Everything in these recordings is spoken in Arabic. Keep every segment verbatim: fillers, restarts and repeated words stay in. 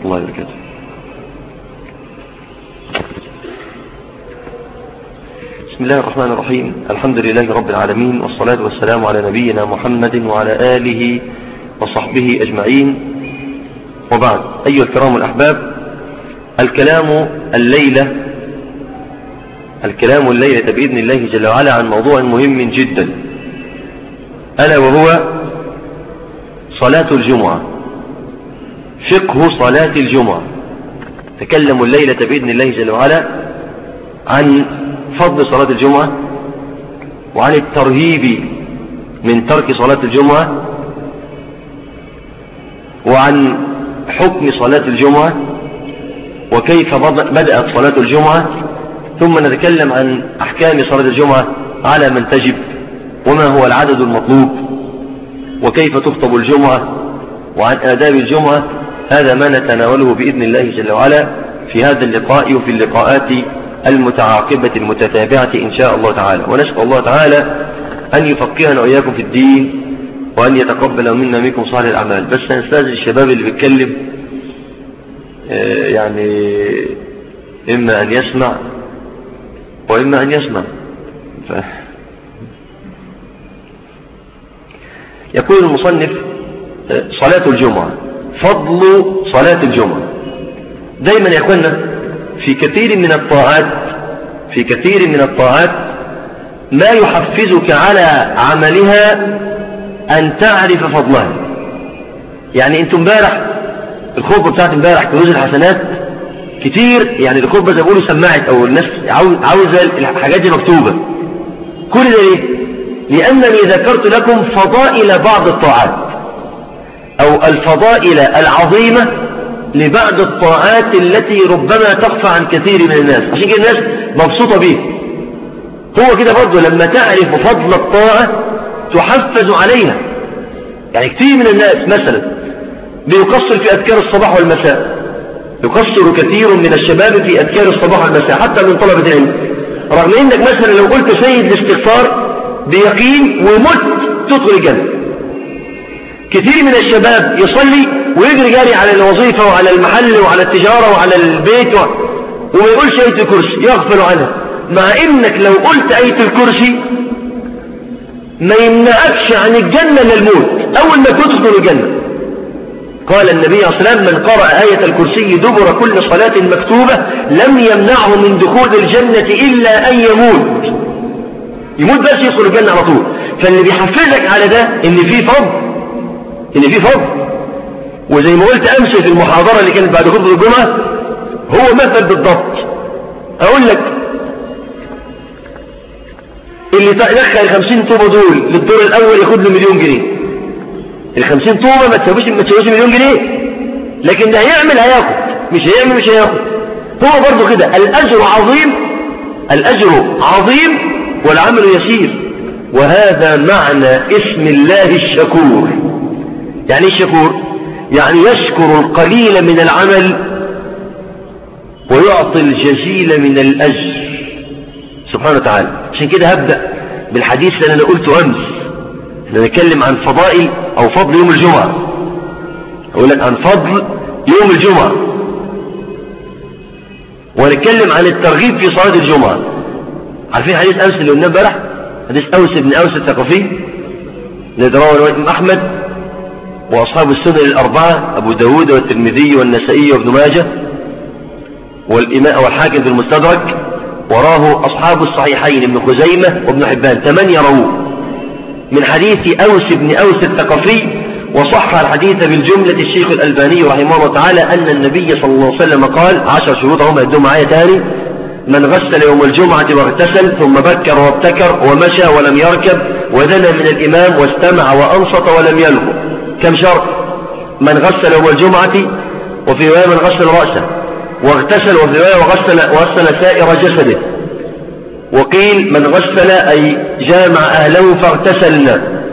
الله وبركاته. بسم الله الرحمن الرحيم. الحمد لله رب العالمين، والصلاة والسلام على نبينا محمد وعلى آله وصحبه أجمعين، وبعد. أيها الكرام الأحباب، الكلام الليلة الكلام الليلة بإذن الله جل وعلا عن موضوع مهم جدا، ألا وهو صلاة الجمعة، فقه صلاة الجمعة. تكلم الليلة بإذن الله جل وعلا عن فضل صلاة الجمعة، وعن الترهيب من ترك صلاة الجمعة، وعن حكم صلاة الجمعة، وكيف بدأت صلاة الجمعة، ثم نتكلم عن أحكام صلاة الجمعة على من تجب، وما هو العدد المطلوب، وكيف تخطب الجمعة، وعن آداب الجمعة. هذا ما نتناوله بإذن الله جل وعلا في هذا اللقاء وفي اللقاءات المتعاقبة المتتابعة إن شاء الله تعالى. ونسأل الله تعالى أن يفقهنا وإياكم في الدين، وأن يتقبل منا منكم صالح الأعمال. بس هنستاذن الشباب اللي بيتكلم يعني إما أن يسمع وإما أن يسمع. ف... يقول المصنف: صلاة الجمعة، فضل صلاة الجمعة. دايما يا أخوانا في كثير من الطاعات في كثير من الطاعات ما يحفزك على عملها أن تعرف فضلها. يعني أنتم امبارح الخطبة بتاعت امبارح كنوز الحسنات كتير، يعني الخطبة زي بيقولوا سمعت، أو الناس عاوزة الحاجات دي مكتوبة. كل ده ليه؟ لأنني ذكرت لكم فضائل بعض الطاعات، أو الفضائل العظيمة لبعض الطاعات التي ربما تخفى عن كثير من الناس، عشان كده الناس مبسوطة بيه. هو كده برضه لما تعرف فضل الطاعة تحفز عليها. يعني كثير من الناس مثلا بيقصر في أذكار الصباح والمساء، يقصر كثير من الشباب في أذكار الصباح والمساء حتى من طلبة العلم، رغم إنك مثلا لو قلت سيد الاستغفار بيقين ومت تدخل الجنة. كثير من الشباب يصلي ويجري جاري على الوظيفة وعلى المحل وعلى التجارة وعلى البيت و... وما يقولش آية الكرسي، يغفل عنها، مع إنك لو قلت آية الكرسي ما يمنعكش عن الجنة للموت أول ما تدخل الجنة. قال النبي صلى الله عليه وسلم: من قرأ آية الكرسي دبر كل صلاة مكتوبة لم يمنعه من دخول الجنة إلا أن يموت. يموت بس يدخل الجنة على طول. فاللي بيحفزك على ده إن في فضل، إن في فضل. وزي ما قلت أمس في المحاضرة اللي كانت بعد خطبة الجمعة، هو مثل بالضبط. أقول لك اللي يدخل الخمسين طوبة دول للدور الأول ياخد له مليون جنيه. الخمسين طوبة ما تساويش ما تساويش مليون جنيه، لكن ده هيعمل هياخد، مش هيعمل مش هياخد. هو برضه كده، الأجر عظيم، الأجر عظيم والعمل يسير. وهذا معنى اسم الله الشكور. يعني الشكور يعني يشكر القليل من العمل ويعطي الجزيل من الأجر سبحانه وتعالى. عشان كده هبدأ بالحديث اللي أنا قلته أمس. نتكلم عن فضائل أو فضل يوم الجمعة. أقول لك عن فضل يوم الجمعة، ونتكلم عن الترغيب في صلاة الجمعة. عارفين حديث أمس اللي قلناه امبارح؟ حديث أوس بن أوس الثقفي الذي رواه الإمام أحمد وأصحاب السنن الأربعة، أبو داود والترمذي والنسائي وابن ماجه والإمام والحاكم في المستدرك، وراه أصحاب الصحيحين ابن خزيمة وابن حبان، ثمانية رواه من حديث أوس بن أوس الثقفي. وصح الحديث بالجملة الشيخ الألباني رحمه الله تعالى أن النبي صلى الله عليه وسلم قال: عشر شروط هم يدوا معايا تاني: من غسل يوم الجمعة واغتسل ثم بكر وابتكر ومشى ولم يركب ودنا من الإمام واستمع وأنصت ولم يلغو. كم شرط؟ من غسل يوم الجمعة، وفي رواية من غسل رأسه، واغتسل، وفي رواية وغسل, وغسل سائر جسده. وقيل من غسل أي جامع أهله فاغتسلنا،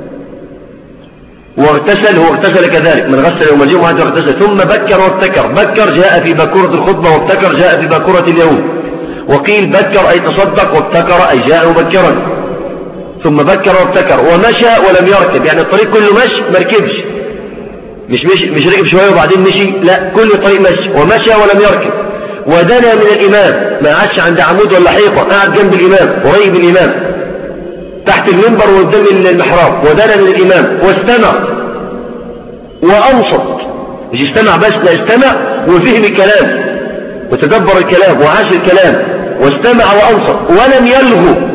واغتسل هو اغتسل كذلك، من غسل يوم الجمعة واغتسل ثم بكر وابتكر. بكر جاء في باكورة الخطبة، وابتكر جاء في باكورة اليوم. وقيل بكر أي تصدق، وابتكر أي جاء مبكرا. ثم بكر وابتكر ومشى ولم يركب، يعني الطريق كله مشي ما ركبش. مش مش مش ركب شوية وبعدين مشي، لا، كل طريق مشي، ومشى ولم يركب. ودنا من الإمام، ما قعدش عند عمود ولا حيطة، قعد جنب الإمام قريب من الإمام تحت المنبر وقدام المحراب. ودنا من الإمام واستمع وأنصت، مش استمع بس، لا، استمع وفهم الكلام وتدبر الكلام وعاش الكلام واستمع وأنصت ولم يلغو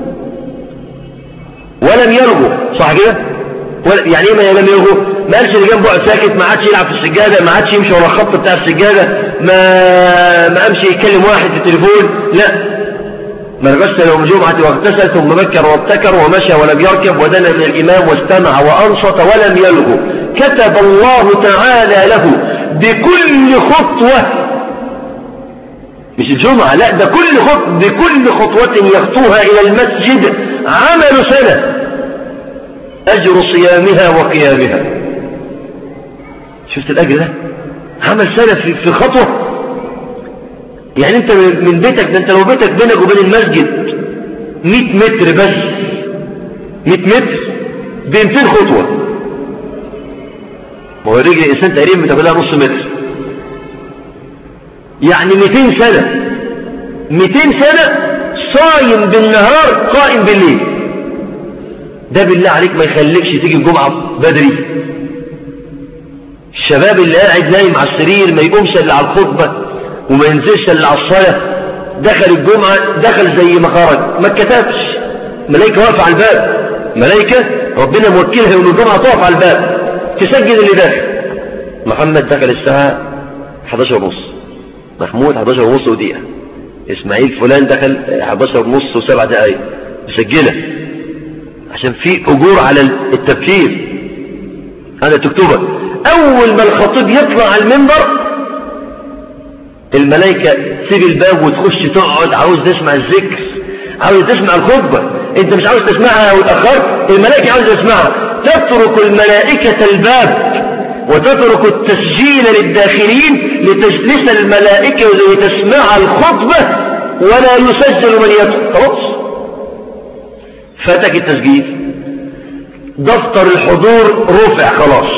ولم يلغو صح كده؟ يعني ايه ما لم يلغو؟ ما قالش اللي جنبه قاعد ساكت، ما عادش يلعب في السجادة، ما عادش يمشي ورا الخط بتاع السجادة، ما ما قامش يتكلم واحد في التليفون، لا، من غسل يوم الجمعة واغتسل ثم بكر وابتكر ومشى ولم يركب ودنا من الإمام واستمع وأنصت ولم يلغو كتب الله تعالى له بكل خطوة، مش الجمعة، لا، ده كل خطوة، بكل خطوة يخطوها إلى المسجد عمل سنة أجر صيامها وقيامها. شفت الأجر ده؟ عمل سنة في في خطوة. يعني أنت من بيتك، ده أنت لو بيتك بينك وبين المسجد مئة متر بس، مئة متر بمئتين خطوة، ما هو رجل الإنسان تقريبا بتاخدها نص متر، يعني مئتين سنة، مئتين سنة صايم بالنهار قائم بالليل. ده بالله عليك ما يخليكش تيجي الجمعة بدري. الشباب اللي قاعد نايم على السرير ما يقومش الا على الخطبة وما ينزلش الا على الصلاة، دخل الجمعة دخل زي ما خرج، ما اتكتبش، ملائكة واقفة على الباب، ملائكة ربنا موكلها يقول الجمعة تقف على الباب تسجل اللي داخل. محمد دخل الساعة حداشر ونص، محمود حداشر ونص ودقيقة، اسماعيل فلان دخل حداشر ونص وسبع دقايق، مسجلة عشان في أجور على التبكير، هذا تكتبه. أول ما الخطيب يطلع على المنبر الملائكة تسيب الباب وتخش تقعد، عاوز تسمع الذكر، عاوز تسمع الخطبة، انت مش عاوز تسمعها وتأخرت، الملائكة عاوز تسمعها، تترك الملائكة الباب وتترك التسجيل للداخلين لتجلس الملائكة لتسمع الخطبة ولا يسجل من يدخل. خلاص فاتك التسجيل، دفتر الحضور رفع خلاص،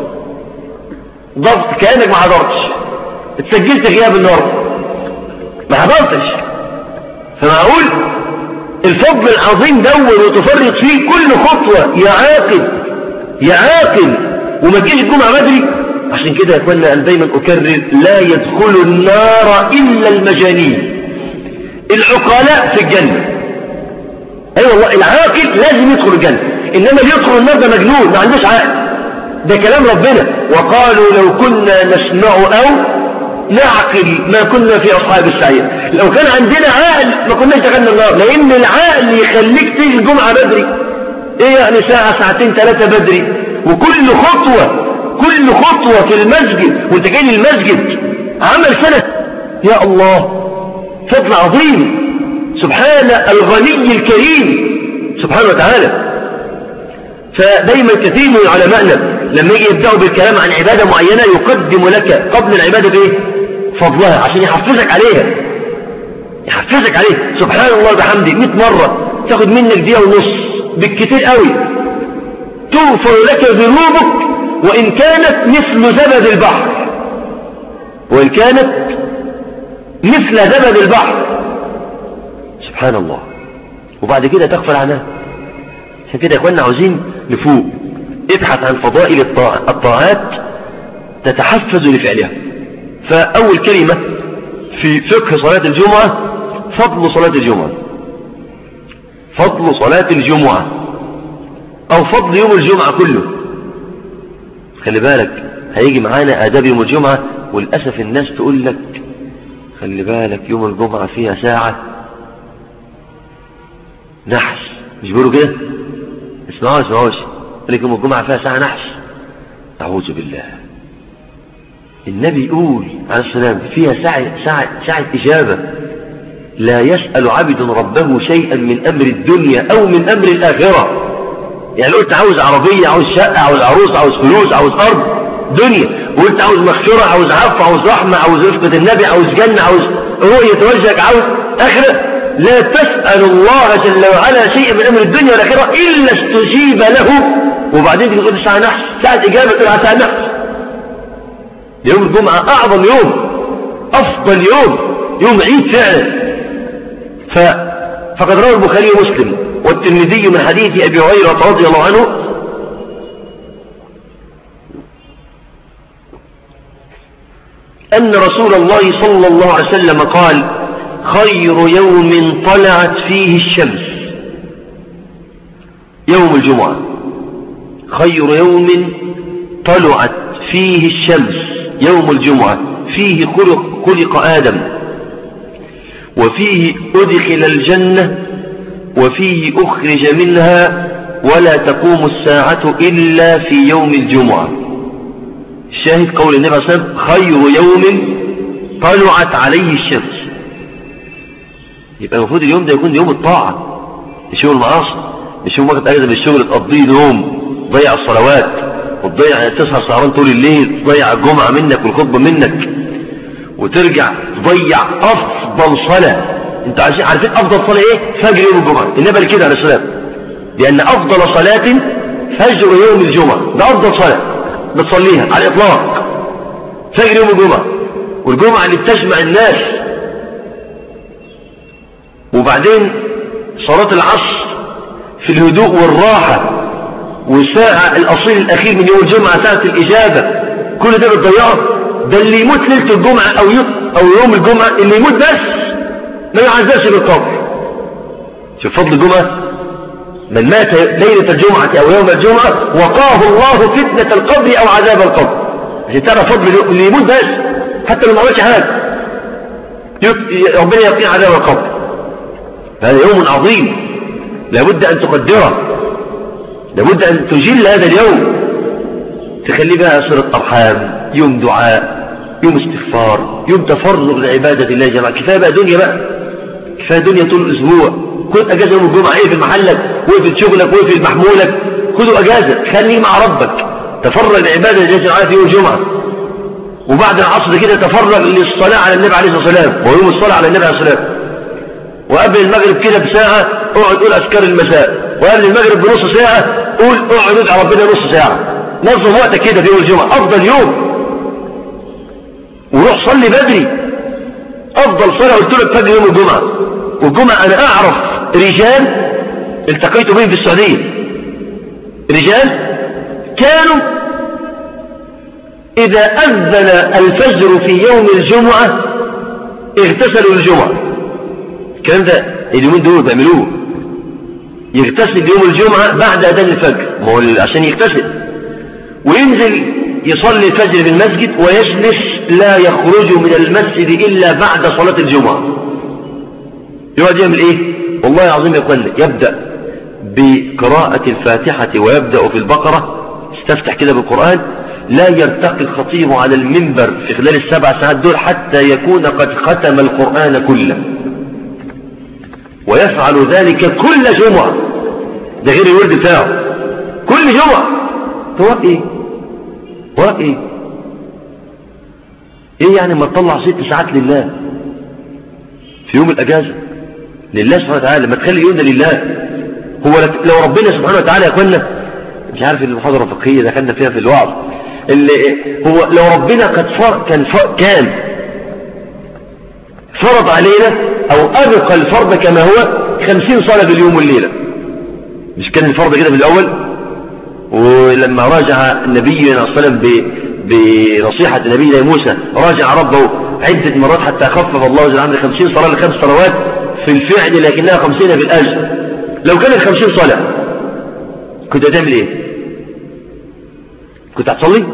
ضغط كأنك ما حضرتش، اتسجلت غياب النهارده ما حضرتش. فمعقول الفضل العظيم دول وتفرط فيه كل خطوة يا عاقل يا عاقل وما تجيش الجمعة بدري. عشان كده يا اخوانا انا دايما اكرر لا يدخل النار الا المجانين، العقلاء في الجنة. اي أيوة والله العاقل لازم يدخل الجنة، انما اللي يدخل النار ده مجنون ما عندوش عقل، ده كلام ربنا. وقالوا لو كنا نسمع او نعقل ما كنا في اصحاب السعير. لو كان عندنا عقل ما كناش دخلنا النار، لان العقل يخليك تيجي الجمعة بدري. ايه يعني ساعة ساعتين ثلاثة بدري، وكل خطوة كل خطوة في المسجد وانت جاي للمسجد عمل سنة. يا الله فضل عظيم، سبحان الغني الكريم سبحانه وتعالى. فدايما كثير من علمائنا لما يجي يبدأوا بالكلام عن عبادة معينة يقدم لك قبل العبادة بايه؟ فضلها، عشان يحفزك عليها، يحفزك عليه. سبحان الله بحمده مئة مرة تاخد منك دقيقة ونص بالكتير قوي، تغفر لك ذنوبك وإن كانت مثل زبد البحر، وإن كانت مثل زبد البحر، سبحان الله. وبعد كده تغفر عنها. عشان كده يا اخوانا عاوزين نفوق، ابحث عن فضائل الطاع... الطاعات تتحفز لفعلها. فأول كلمة في فقه صلاة الجمعة فضل صلاة الجمعة، فضل صلاة الجمعة أو فضل يوم الجمعة كله. خلي بالك هيجي معانا آداب يوم الجمعة، وللأسف الناس تقول لك خلي بالك يوم الجمعة فيها ساعة نحس، مش بيقولوا كده؟ اسمعوا اسمعوش لك يوم الجمعة فيها ساعة نحس. أعوذ بالله. النبي يقول عليه السلام فيها ساعة, ساعة, ساعة إجابة، لا يسأل عبد ربه شيئا من أمر الدنيا أو من أمر الآخرة. يعني قلت عاوز عربية، عاوز شقة، عاوز عروس، عاوز فلوس، عاوز أرض دنيا، وقلت عاوز مغفرة، عاوز عفو، عاوز رحمة، عاوز رفقة النبي، عاوز جنة، عاوز رؤية وجهك، عاوز آخرة. لا تسأل الله جل وعلا شيئا من أمر الدنيا والآخرة إلا استجيب له. وبعدين تقول ساعة نحس، ساعة إجابة تبقى ساعة نحس. يوم الجمعة أعظم يوم، أفضل يوم، يوم عيد فعلا. فقد روى البخاري ومسلم والترمذي من حديث أبي هريرة رضي الله عنه أن رسول الله صلى الله عليه وسلم قال: خير يوم طلعت فيه الشمس يوم الجمعة. خير يوم طلعت فيه الشمس يوم الجمعة، فيه خلق, خلق آدم، وفيه أدخل الجنة، وفيه أخرج منها، ولا تقوم الساعة إلا في يوم الجمعة. الشاهد قول النبي صلى الله عليه وسلم: خير يوم طلعت عليه الشمس. يبقى المفروض اليوم ده يكون يوم الطاعة، مش يوم المعاصي، مش يوم وقت أجازة بالشغل تقضيه نوم، تضيع الصلوات وتضيع، تسهر سهران طول الليل، تضيع الجمعة منك والخطبة منك، وترجع تضيع أفضل صلاة. انت عارفين أفضل صلاة إيه؟ فجر يوم الجمعة. النبي قال كده عليه السلام، لأن أفضل صلاة فجر يوم الجمعة، ده أفضل صلاة بتصليها على الإطلاق، فجر يوم الجمعة، والجمعة اللي بتجمع الناس. وبعدين صلاة العصر في الهدوء والراحة، وساعة الأصيل الأخير من يوم الجمعة ساعة الإجابة، كل ده بتضيعه. ده اللي يموت ليلة الجمعة أو أو يوم الجمعة، اللي يموت بس ما يعذبش بالقبر. شوف فضل الجمعة: من مات ليلة الجمعة أو يوم الجمعة وقاه الله فتنة القبر أو عذاب القبر. عشان ترى فضل اللي يموت بس، حتى لو ما عملش حاجة ربنا يقيه عذاب القبر. هذا يوم عظيم لابد أن تقدره، لابد أن تجل هذا اليوم، تخلي بها صلة أرحام، يوم دعاء، يوم استغفار، يوم تفرغ لعبادة الله جماعة. كفاية بقى دنيا بقى، كفاية دنيا طول الأسبوع. كنت أجازة يوم الجمعة، ايه في محلك وفي شغلك وفي محمولك، خذوا أجازة، خليه مع ربك، تفرغ لعبادة الله جماعة في يوم الجمعة. وبعد العصر كده تفرغ للصلاة على النبي عليه الصلاة والسلام، ويوم الصلاة على النبي عليه الصلاة والسلام. وقبل المغرب كده بساعة اقعد قول أذكار المساء، وقبل المغرب بنص ساعة قول اقعد ادعي ربنا نص ساعة. نظم وقتك كده في يوم الجمعة، أفضل يوم. وروح صلي بدري، أفضل صلاة قلت لك فجر يوم الجمعة. والجمعة أنا أعرف رجال التقيت بهم في السعودية، رجال كانوا إذا أذن الفجر في يوم الجمعة اغتسلوا الجمعة. الكلام ده اليومين دول بيعملوه، يغتسل يوم الجمعة بعد أذان الفجر، ما هو عشان يغتسل، وينزل يصلي الفجر في المسجد ويجلس لا يخرج من المسجد إلا بعد صلاة الجمعة. يقعد يعمل إيه؟ والله العظيم يقول يبدأ بقراءة الفاتحة ويبدأ في البقرة، استفتح كده بالقرآن، لا يرتقي الخطيب على المنبر في خلال السبع ساعات دول حتى يكون قد ختم القرآن كله، ويفعل ذلك كل جمعة، ده غير الورد بتاعه كل جمعة. هو ايه هو ايه ايه يعني ما تطلع ست ساعات لله في يوم الاجازة لله سبحانه وتعالى، ما تخلي اليوم ده لله. هو لو ربنا سبحانه وتعالى يقولنا، مش عارف المحاضرة الفقهية دخلنا فيها في الوعظ، اللي هو لو ربنا قد فر كان فر كان فرض علينا او ابقى الفرض كما هو خمسين صلاة في اليوم والليلة، مش كان الفرض كده في الاول؟ ولما راجع النبي صلى الله عليه وسلم بنصيحة النبي موسى راجع ربه عدة مرات حتى خفف الله جل وعلا خمسين صلاة لخمس صلوات في الفعل لكنها خمسين في الأجر. لو كانت خمسين صلاة كنت هتعمل ايه؟ كنت هتصلي؟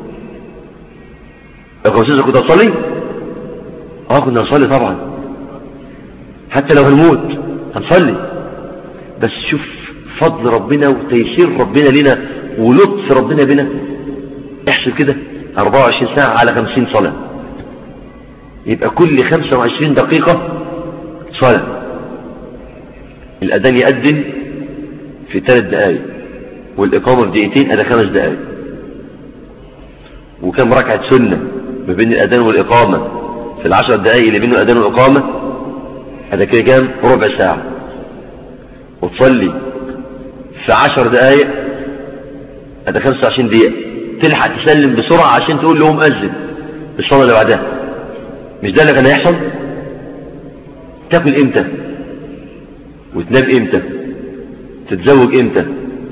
لو خمسين صلاة كنت هتصلي؟ اه كنا هنصلي طبعا، حتى لو هنموت هنصلي. بس شوف فضل ربنا وتيسير ربنا لنا ولطف ربنا بنا. احسب كده أربعة وعشرين ساعة على خمسين صلاة، يبقى كل خمسة وعشرين دقيقة صلاة. الأذان يأذن في ثلاث دقائق والإقامة في دقيقتين، أدا خمس دقائق. وكم ركعة سنة ما بين الأذان والإقامة في العشر دقائق اللي بين الأذان والإقامة؟ هذا كده كام؟ ربع ساعة. وتصلي في عشر دقائق هذا خمسة وعشرين دقيقة، تلحق تسلم بسرعة عشان تقول لهم أذن. الصلاة اللي بعدها. مش ده اللي كان هيحصل؟ تاكل امتى وتنام امتى، تتزوج امتى،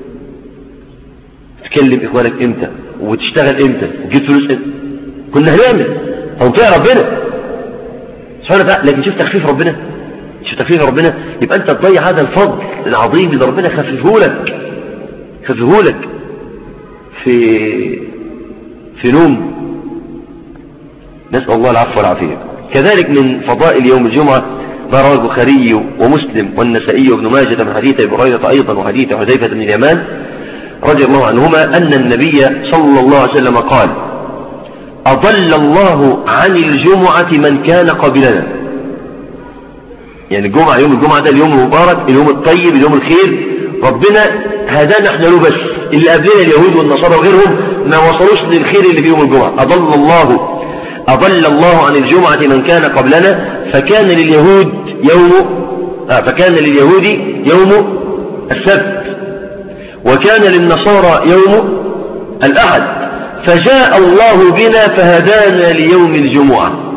تكلم اخوانك امتى، وتشتغل امتى، وتجيب فلوس امتى. كنا هنعمل هنطيع ربنا سبحانه وتعالى، لكن شوف تخفيف ربنا، شوف تخفيف ربنا. يبقى انت تضيع هذا الفضل العظيم اللي ربنا خففه لك خففه لك في في نوم. نسأل الله العفو والعافية. كذلك من فضائل يوم الجمعة ما رواه البخاري ومسلم والنسائي وابن ماجه من حديث ابي هريرة أيضا وحديث حذيفة بن اليمان رضي الله عنهما أن النبي صلى الله عليه وسلم قال: أضل الله عن الجمعة من كان قبلنا. يعني الجمعة، يوم الجمعة ده اليوم المبارك، اليوم الطيب، اليوم الخير، ربنا هدانا احنا له بس. اللي قبلنا اليهود والنصارى وغيرهم ما وصلوش للخير اللي في يوم الجمعة. أضل الله أضل الله عن الجمعة من كان قبلنا فكان لليهود يوم آه فكان لليهود يوم السبت وكان للنصارى يوم الأحد، فجاء الله بنا فهدانا ليوم الجمعة،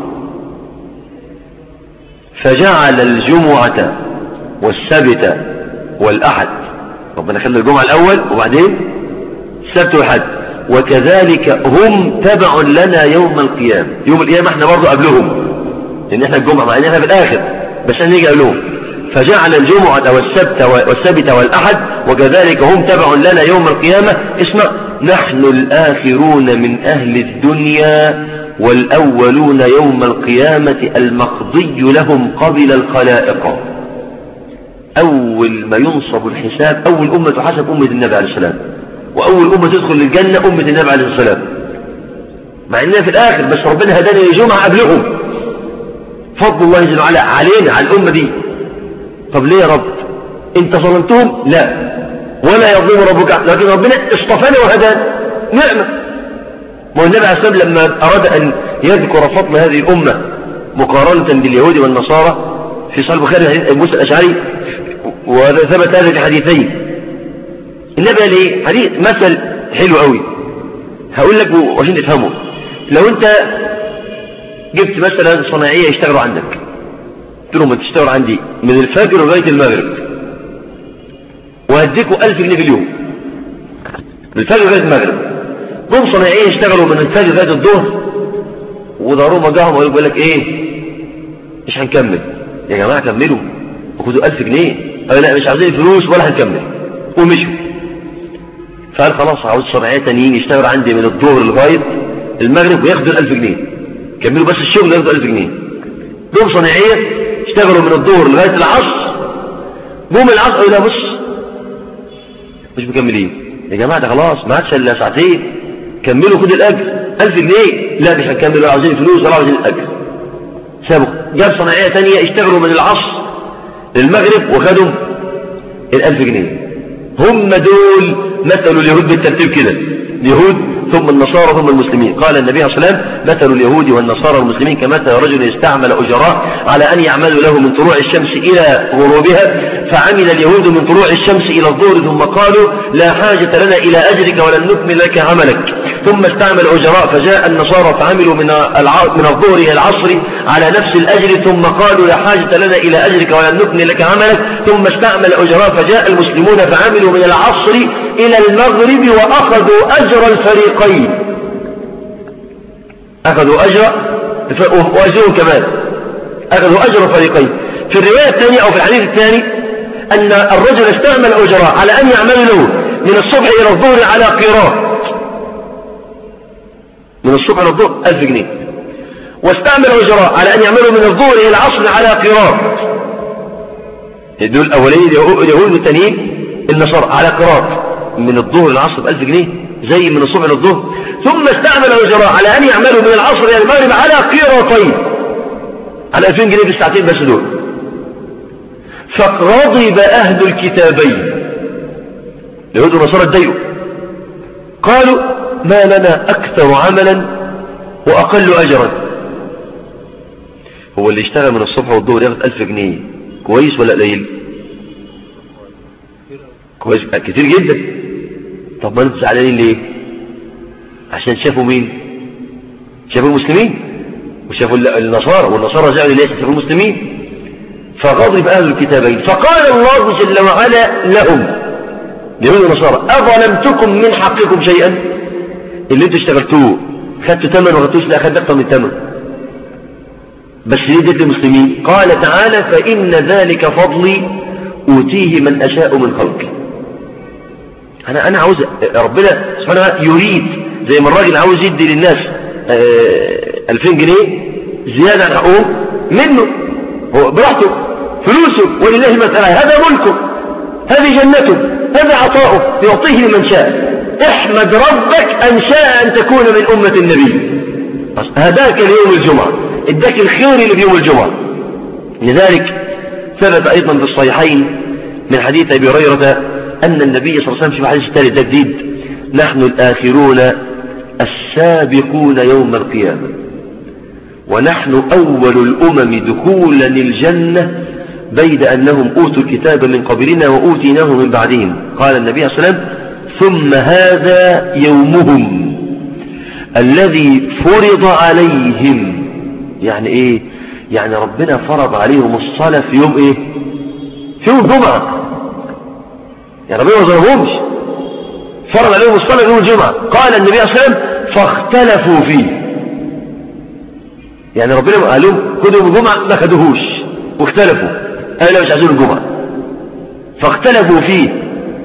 فجعل الجمعة والسبت والأحد. ربنا خلى الجمعة الأول وبعدين السبت والأحد، وكذلك هم تبع لنا يوم القيامة. يوم القيامة احنا برضو قبلهم، لأن احنا الجمعة مع ان احنا في الآخر بس احنا نيجي قبلهم. فجعل الجمعة والسبت والسبت والأحد وكذلك هم تبع لنا يوم القيامة. اسمع: نحن الآخرون من أهل الدنيا والأولون يوم القيامة المقضي لهم قبل الخلائق. أول ما ينصب الحساب أول أمة تحاسب أمة النبي عليه السلام، وأول أمة تدخل الجنة أمة النبي عليه السلام، مع إننا في الآخر بس ربنا هدانا للجمعة قبلهم. فضل الله جل وعلا علينا على الأمة دي. طب ليه يا رب؟ أنت ظلمتهم؟ لا، ولا يظلم ربك، لكن ربنا اصطفانا وهدانا، نعمة. ما النبي عليه السلام لما أراد أن يذكر فضل هذه الأمة مقارنة باليهود والنصارى في صحيح البخاري حديث موسى الأشعري، وثبت هذا في حديثين. النبي قال ايه؟ حديث مثل حلو قوي هقول لك وعشان تفهمه. لو انت جبت مثلا صناعيه يشتغلوا عندك، قلت لهم تشتغل عندي من الفجر لغايه المغرب وهديكوا ألف جنيه في اليوم، من الفجر لغايه المغرب. دول صناعيه يشتغلوا من الفجر لغايه الظهر وضروا مجاهم ويقول لك ايه؟ مش هنكمل. يا جماعه كملوا وخدوا ألف جنيه. قالوا لا مش عايزين فلوس ولا هنكمل، ومشوا. فقال خلاص عاوز صناعيه تانيين يشتغلوا عندي من الظهر لغايه المغرب وياخدوا الألف جنيه، كملوا بس الشغل ياخدوا ألف جنيه. دول صناعيه اشتغلوا من الظهر لغايه العصر، قوم العصر قالوا لا بص مش مكملين يا جماعه، ده خلاص ما عادش الا ساعتين، كملوا خدوا الاجر ألف جنيه. لا مش هنكمل ولا عاوزين فلوس ولا عاوزين الاجر. سابوا جاب صناعيه ثانيه اشتغلوا من العصر للمغرب وخدوا الألف جنيه. هم دول مثل اليهود بالترتيب كده، اليهود ثم النصارى ثم المسلمين. قال النبي صلى الله عليه وسلم: مثل اليهود والنصارى والمسلمين كمثل رجل استعمل أجراء على أن يعملوا له من طلوع الشمس إلى غروبها، فعمل اليهود من طلوع الشمس إلى الظهر ثم قالوا لا حاجة لنا إلى أجرك ولن نكمل لك عملك، ثم استعمل أجراء فجاء النصارى فعملوا من من الظهر إلى العصر على نفس الأجر ثم قالوا لا حاجة لنا إلى أجرك ولن نكمل لك عملك، ثم استعمل أجراء فجاء المسلمون فعملوا من العصر إلى المغرب وأخذوا أجر الفريقين، أخذوا أجر وأجرهم كمان، أخذوا أجر فريقين. في الرواية الثانية أو في الحديث الثاني أن الرجل استعمل أجراء على أن يعمل له من الصبح إلى الظهر على قيراط، من الصبح إلى الظهر ألف جنيه، واستعمل أجراء على أن يعملوا من الظهر إلى العصر على قيراط. دول الأولين اليهود والتانيين النصارى على قيراط من الظهر إلى العصر بألف جنيه زي من الصبح إلى الظهر. ثم استعمل أجراء على أن يعملوا من العصر إلى المغرب على قيراطين على ألفين جنيه في الساعتين بس دول. فغضب أهل الكتابين اليهود والنصارى اتضايقوا، قالوا ما لنا أكثر عملا وأقل أجرا. هو اللي اشتغل من الصبح والظهر ياخد ألف جنيه كويس ولا قليل؟ كويس كتير جدا. طب ما انتوا زعلانين ليه؟ عشان شافوا مين؟ شافوا المسلمين وشافوا النصارى، والنصارى جعلوا إليه شافوا المسلمين، فغضب أهل الكتابين. فقال الله جل وعلا لهم يهود النصارى أظلمتكم من حقكم شيئا؟ اللي انتوا اشتغلتوه خدتوا ثمن وغدتوش؟ لا، خدت أكثر من ثمن، بس ليه اديت للمسلمين؟ قال تعالى فإن ذلك فضلي أوتيه من أشاء من خلقي. أنا أنا عاوز ربنا سبحانه وتعالى يريد، زي ما الراجل عاوز يدي للناس ألفين جنيه زيادة عن حقوقهم منه، هو براحته فلوسه ولله المسألة، هذا ملكه، هذه جنته، هذا عطاؤه يعطيه لمن شاء. احمد ربك أن شاء أن تكون من أمة النبي، هداك ليوم الجمعة، اداك الخير اللي في يوم الجمعة. لذلك ثبت أيضا في الصحيحين من حديث أبي هريرة أن النبي صلى الله عليه وسلم في حديث الثالث تجديد نحن الآخرون السابقون يوم القيامة ونحن أول الأمم دخولا الجنة بيد أنهم أوتوا الكتاب من قبلنا وأوتيناه من بعدهم. قال النبي صلى الله عليه وسلم ثم هذا يومهم الذي فرض عليهم. يعني إيه؟ يعني ربنا فرض عليهم الصلاة في يوم إيه؟ في يوم الجمعة. يعني ربنا ما ظلمهمش، فرض عليهم الصلاة في يوم الجمعة. قال النبي صلى الله عليه وسلم فاختلفوا فيه. يعني ربنا قال لهم خذوا الجمعة، ما خدوهوش واختلفوا، قالوا مش عايزين الجمعة فاختلفوا فيه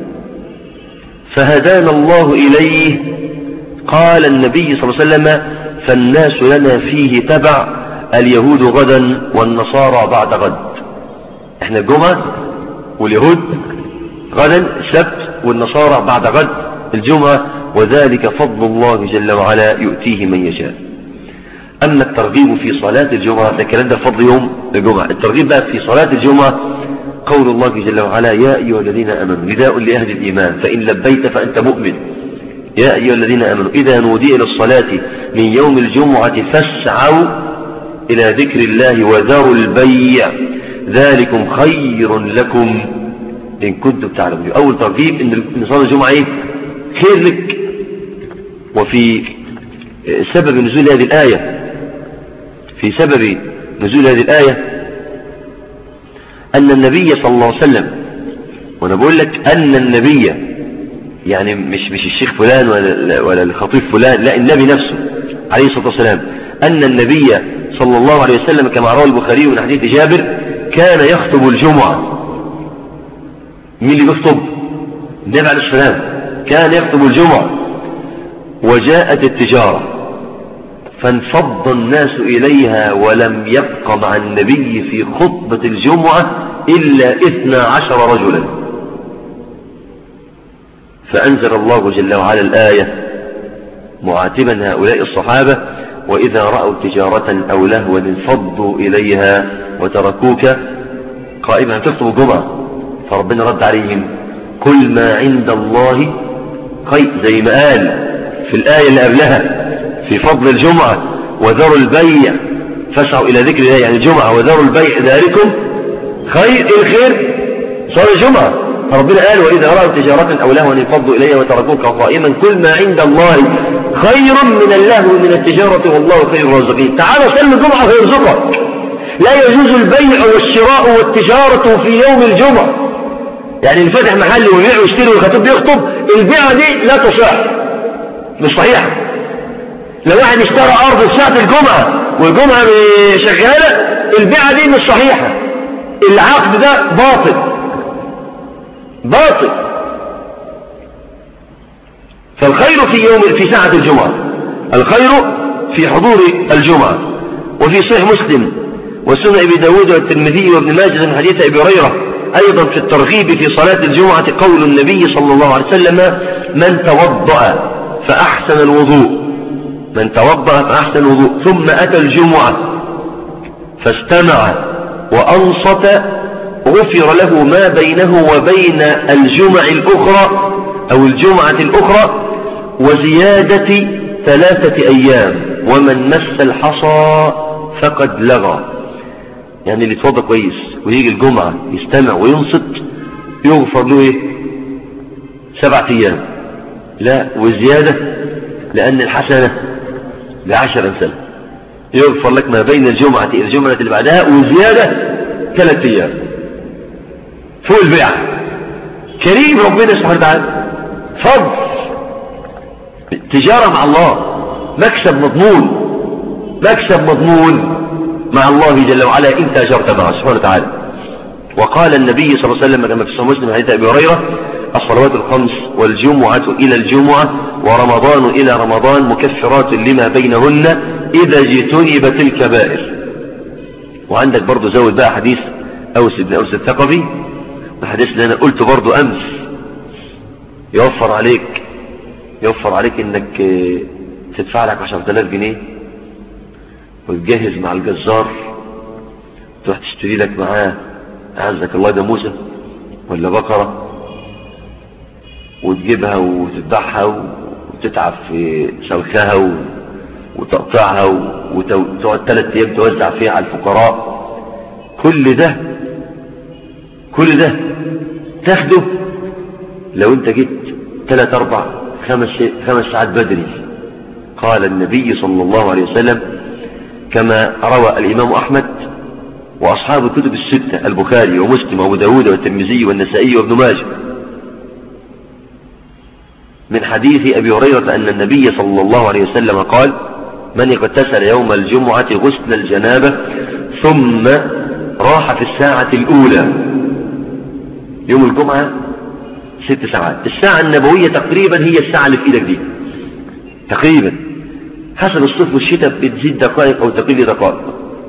فهدانا الله إليه. قال النبي صلى الله عليه وسلم فالناس لنا فيه تبع، اليهود غدا والنصارى بعد غد. احنا الجمعة واليهود غدا السبت والنصارى بعد غد الجمعة، وذلك فضل الله جل وعلا يؤتيه من يشاء. أما الترغيب في صلاة الجمعة، ده كلام ده فضل يوم الجمعة. الترغيب بقى في صلاة الجمعة قول الله جل وعلا يا أيها الذين آمنوا، نداء لأهل الإيمان فإن لبيت فأنت مؤمن. يا أيها الذين آمنوا إذا نودي إلى الصلاة من يوم الجمعة فاسعوا إلى ذكر الله وذروا البيع ذلكم خير لكم إن كنتم تعلمون. أول ترغيب إن صلاة الجمعة إيه؟ خير لك. وفي سبب نزول هذه الآية في سبب نزول هذه الآية أن النبي صلى الله عليه وسلم، وأنا بقول لك أن النبي يعني مش مش الشيخ فلان ولا ولا الخطيب فلان، لا، النبي نفسه عليه الصلاة والسلام، أن النبي صلى الله عليه وسلم كما رواه البخاري من حديث جابر كان يخطب الجمعة. مين اللي بيخطب؟ النبي عليه السلام كان يخطب الجمعة. وجاءت التجارة فانفض الناس إليها ولم يبق مع النبي في خطبة الجمعة إلا اثنا عشر رجلا. فأنزل الله جل وعلا الآية معاتبا هؤلاء الصحابة وإذا رأوا تجارة أو لهوا انفضوا إليها وتركوك قائما تخطب الجمعة. فربنا رد عليهم كل ما عند الله خير، زي ما قال في الآية اللي قبلها في فضل الجمعة وذروا البيع فاسعوا إلى ذكر الله، يعني الجمعة وذروا البيع ذلكم خير. إيه الخير؟ صلاة الجمعة. فربنا قال وإذا رأوا تجارة أو لهوا انفضوا إليها وتركوك قائما كل ما عند الله خير من اللهو من التجارة والله خير الرازقين. تعالى صل الجمعة فيرزقك. لا يجوز البيع والشراء والتجارة في يوم الجمعة. يعني اللي فاتح محل ويبيع ويشتري والخطيب بيخطب، البيعة دي لا تصح، مش صحيحة. لو واحد اشترى أرض في ساعة الجمعة والجمعة شغالة، البيعة دي مش صحيحة، العقد ده باطل باطل. فالخير في يوم في ساعة الجمعة، الخير في حضور الجمعة. وفي صحيح مسلم وسنن أبي داود والترمذي وابن ماجه من حديث أبي هريرة أيضا في الترغيب في صلاة الجمعة قول النبي صلى الله عليه وسلم من توضأ فأحسن الوضوء من توضأ فأحسن الوضوء ثم أتى الجمعة فاستمع وأنصت غفر له ما بينه وبين الجمع الأخرى أو الجمعة الأخرى وزيادة ثلاثة أيام ومن مس الحصى فقد لغى. يعني اللي يتوضأ كويس ويجي الجمعة يستمع وينصت يغفر له ايه؟ سبعة أيام. لا، وزيادة، لأن الحسنة بعشر أمثال، يغفر لك ما بين الجمعة إلى الجمعة اللي بعدها وزيادة ثلاث أيام فوق البيع. كريم ربنا سبحانه وتعالى، فضل، تجارة مع الله، مكسب مضمون، مكسب مضمون مع الله جل وعلا إن تاجرت معه سبحانه وتعالى. وقال النبي صلى الله عليه وسلم كما في صحيح مسلم حديث أبي هريرة: الصلوات الخمس والجمعة إلى الجمعة ورمضان إلى رمضان مكفرات لما بينهن إذا اجتنبت الكبائر. وعندك برضو زود بقى حديث أوس بن أوس الثقفي، الحديث اللي أنا قلته برضو أمس، يوفر عليك يوفر عليك إنك تدفع لك عشرة آلاف جنيه وتجهز مع الجزار، تروح تشتري لك معاه أعزك الله جاموسة ولا بقرة، وتجيبها وتذبحها وتتعب في سلخها وتقطعها وتقعد ثلاث ايام توزع فيها على الفقراء. كل ده كل ده تاخده لو انت جيت ثلاث اربع خمس خمس ساعات بدري. قال النبي صلى الله عليه وسلم كما روى الامام احمد واصحاب الكتب الستة البخاري ومسلم وابو داود والترمذي والنسائي وابن ماجه من حديث أبي هريرة أن النبي صلى الله عليه وسلم قال: من اغتسل يوم الجمعة غسل الجنابة ثم راح في الساعة الأولى، يوم الجمعة ست ساعات، الساعة النبوية تقريبا هي الساعة اللي في إيدك دي تقريبا، حسب الصيف والشتاء بتزيد دقائق أو تقل دقائق.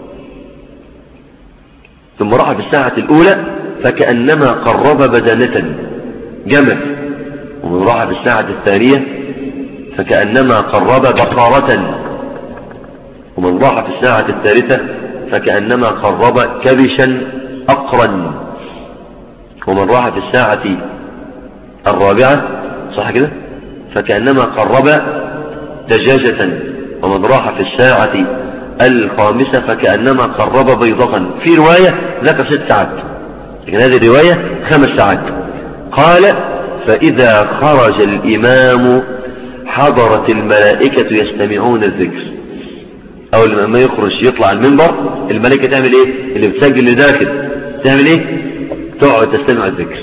ثم راح في الساعة الأولى فكأنما قرب بدنة جمل، ومن راح في الساعة الثانية فكأنما قرب بقرة، ومن راح في الساعة الثالثة فكأنما قرب كبشا أقرا، ومن راح في الساعة الرابعة صح كده فكأنما قرب دجاجة، ومن راح في الساعة الخامسة فكأنما قرب بيضة. في رواية ذكر ست ساعات، لكن هذه الرواية خمس ساعات. قال: فإذا خرج الإمام حضرت الملائكة يستمعون الذكر. أول لما يخرج يطلع المنبر الملائكة تعمل إيه؟ اللي بتسجل اللي داخل تعمل إيه؟ تقعد تستمع الذكر.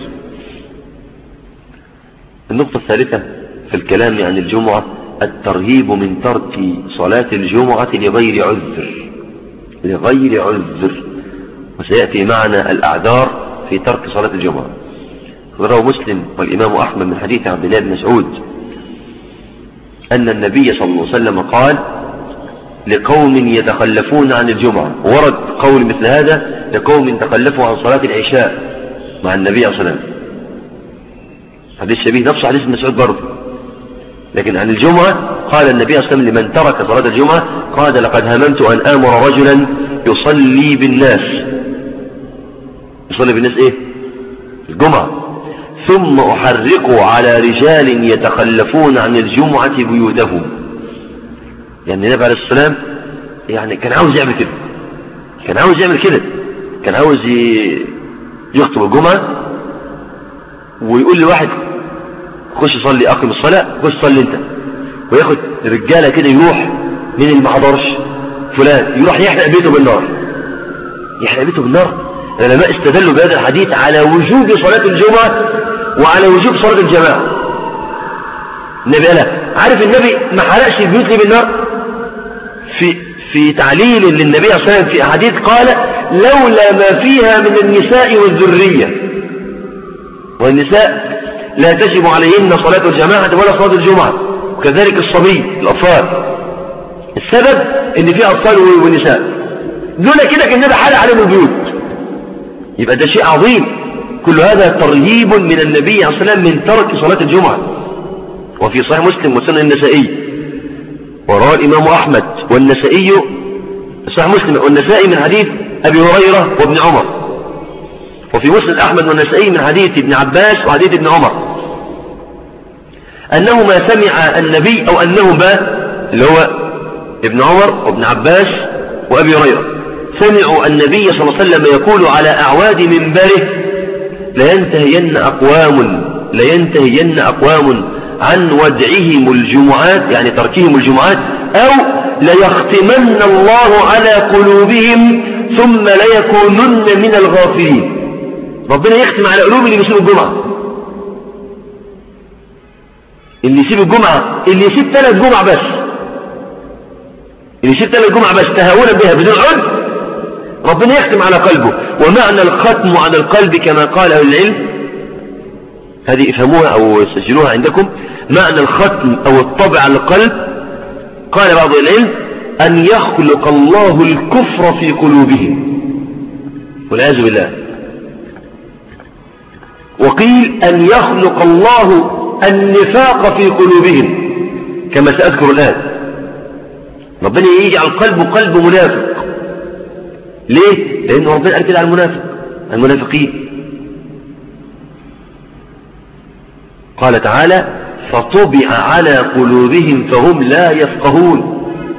النقطة الثالثة في الكلام عن الجمعة الترهيب من ترك صلاة الجمعة لغير عذر، لغير عذر، وسيأتي معنا الأعذار في ترك صلاة الجمعة. رواه مسلم والإمام أحمد من حديث عبد الله بن مسعود أن النبي صلى الله عليه وسلم قال: لقوم يتخلفون عن الجمعة. ورد قول مثل هذا: لقوم تخلفوا عن صلاة العشاء مع النبي صلى الله عليه وسلم، حديث شبيه نفسه حديث ابن مسعود برضه. لكن عن الجمعة قال النبي صلى الله عليه وسلم لمن ترك صلاة الجمعة: قال لقد هممت أن آمر رجلا يصلي بالناس. يصلي بالناس إيه؟ الجمعة. ثم أحرقوا على رجال يتخلفون عن الجمعة بيوتهم. يعني النبي عليه السلام يعني كان عاوز يعمل كده، كان عاوز يعمل كده كان عاوز يخطب الجمعة ويقول لواحد: خش صلي أقم الصلاة، خش صلي أنت، وياخد رجالة كده يروح من اللي ما حضرش فلان يروح يحرق بيته بالنار، يحرق بيته بالنار. العلماء استدلوا بهذا الحديث على وجوب صلاة الجمعة وعلى وجوب صلاة الجماعة. النبي قال: عارف النبي ما حرقش البيوت ليه بالنار؟ في في تعليل للنبي صلى الله عليه وسلم في أحاديث قال: لولا ما فيها من النساء والذرية، والنساء لا تجب عليهن صلاة الجماعة ولا صلاة الجمعة، وكذلك الصبي الأطفال. السبب ان فيه أطفال ونساء دول كده كان النبي حرق عليهم البيوت. يبقى ده شيء عظيم. كل هذا ترهيب من النبي عليه الصلاة والسلام من ترك صلاة الجمعة. وفي صحيح مسلم وسنن النسائي ورواه الإمام أحمد والنسائي صحيح مسلم والنسائي من حديث أبي هريرة وابن عمر، وفي مسلم أحمد والنسائي من حديث ابن عباس وحديث ابن عمر أنهما سمع النبي أو أنهما اللي هو ابن عمر وابن عباس وأبي هريرة سمعوا النبي صلى الله عليه وسلم يقول على أعواد منبره: لينتهين أقوام لينتهين أقوام عن ودعهم الجمعات، يعني تركهم الجمعات، أو ليختمن الله على قلوبهم ثم ليكونن من الغافلين. ربنا يختم على قلوب اللي بيسيب الجمعة، اللي يسيب الجمعة، اللي يسيب ثلاث جمعة بس، اللي يسيب ثلاث جمعة بس تهاونا بها بدون عذر، ربنا يختم على قلبه. ومعنى الختم على القلب كما قال أهل العلم، هذه افهموها أو سجلوها عندكم، معنى الختم أو الطبع على القلب قال بعض العلم أن يخلق الله الكفر في قلوبهم والعياذ بالله، وقيل أن يخلق الله النفاق في قلوبهم كما سأذكر الآن. ربنا يجعل قلبه قلب منافق. ليه؟ لأنه ربنا قال كده على المنافق، المنافقين قال تعالى فطبع على قلوبهم فهم لا يفقهون.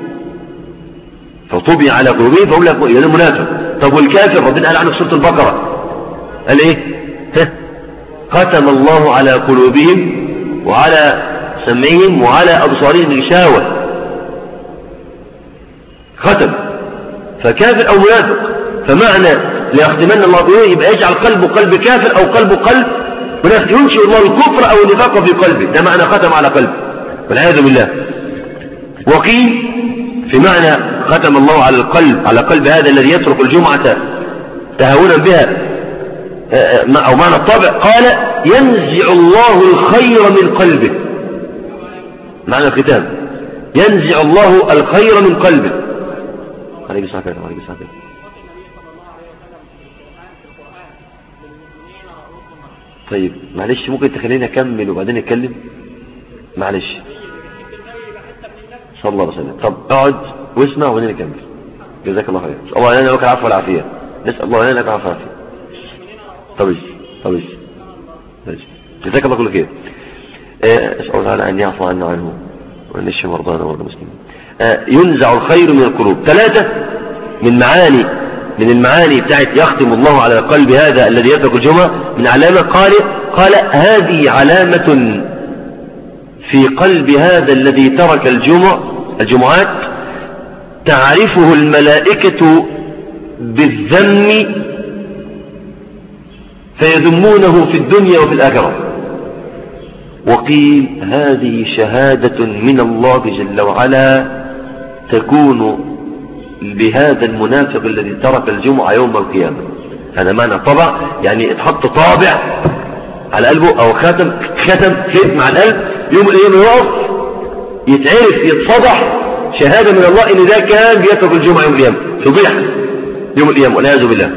فطبع على قلوبهم فهم لا يفقهون، يعني المنافق. طب والكافر ربنا قال عنه في سورة البقرة قال ايه؟ ختم الله على قلوبهم وعلى سمعهم وعلى أبصارهم غشاوة. ختم، فكافر أو منافق. فمعنى ليختمن الله قلوبهم يبقى يجعل قلبه قلب كافر أو قلبه قلب منافق، ينشئ الله الكفر أو النفاق في قلبه، ده معنى ختم على قلبه والعياذ بالله. وقيل في معنى ختم الله على القلب على قلب هذا الذي يترك الجمعة تهاونا بها أو معنى الطبع، قال ينزع الله الخير من قلبه. معنى الختام ينزع الله الخير من قلبه. عليك الصلاة عليك الصلاة. طيب معلش ممكن تخليني أكمل وبعدين أتكلم؟ معلش صلى الله عليه وسلم. طب اقعد واسمع وبعدين أكمل. جزاك الله خير. الله علينا لك العفو والعافية. نسأل الله علينا لك العفو والعافية. طب ايش طب ايش جزاك الله كل خير. اسال الله تعالى ان يعفو عنا عنه وان يشفي مرضانا ومرضى المسلمين. ينزع الخير من القلوب. ثلاثه من معاني من المعاني بتاعت يختم الله على قلب هذا الذي يترك الجمعه من علامه. قال قال هذه علامه في قلب هذا الذي ترك الجمع الجمعات تعرفه الملائكه بالذم فيذمونه في الدنيا وفي الآخرة. وقيل هذه شهادة من الله جل وعلا تكون بهذا المنافق الذي ترك الجمعة يوم القيامة. هذا معنى طبع، يعني اتحط طابع على قلبه أو ختم ختم ختم على القلب، يوم القيامة يقف يتعرف يتصدح شهادة من الله إن ده كان بيترك الجمعة يوم القيامة، فضيح يوم القيامة والعياذ بالله.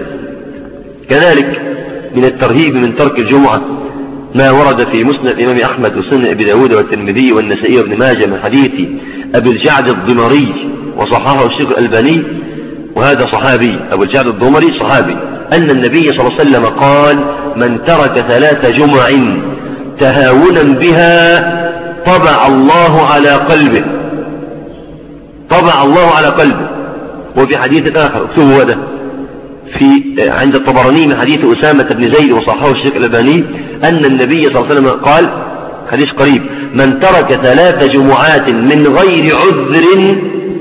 كذلك من الترهيب من ترك الجمعة ما ورد في مسند الإمام أحمد وسنن أبي داود والترمذي والنسائي وابن ماجه من حديث أبي الجعد الضمري وصححه الشيخ الألباني، وهذا صحابي أبو الجعد الضمري صحابي، أن النبي صلى الله عليه وسلم قال من ترك ثلاث جمع تهاونا بها طبع الله على قلبه طبع الله على قلبه. وفي حديث آخر اكتبوا هذا في عند الطبراني من حديث أسامة بن زيد وصححه الشيخ الألباني أن النبي صلى الله عليه وسلم قال حديث قريب من ترك ثلاث جمعات من غير عذر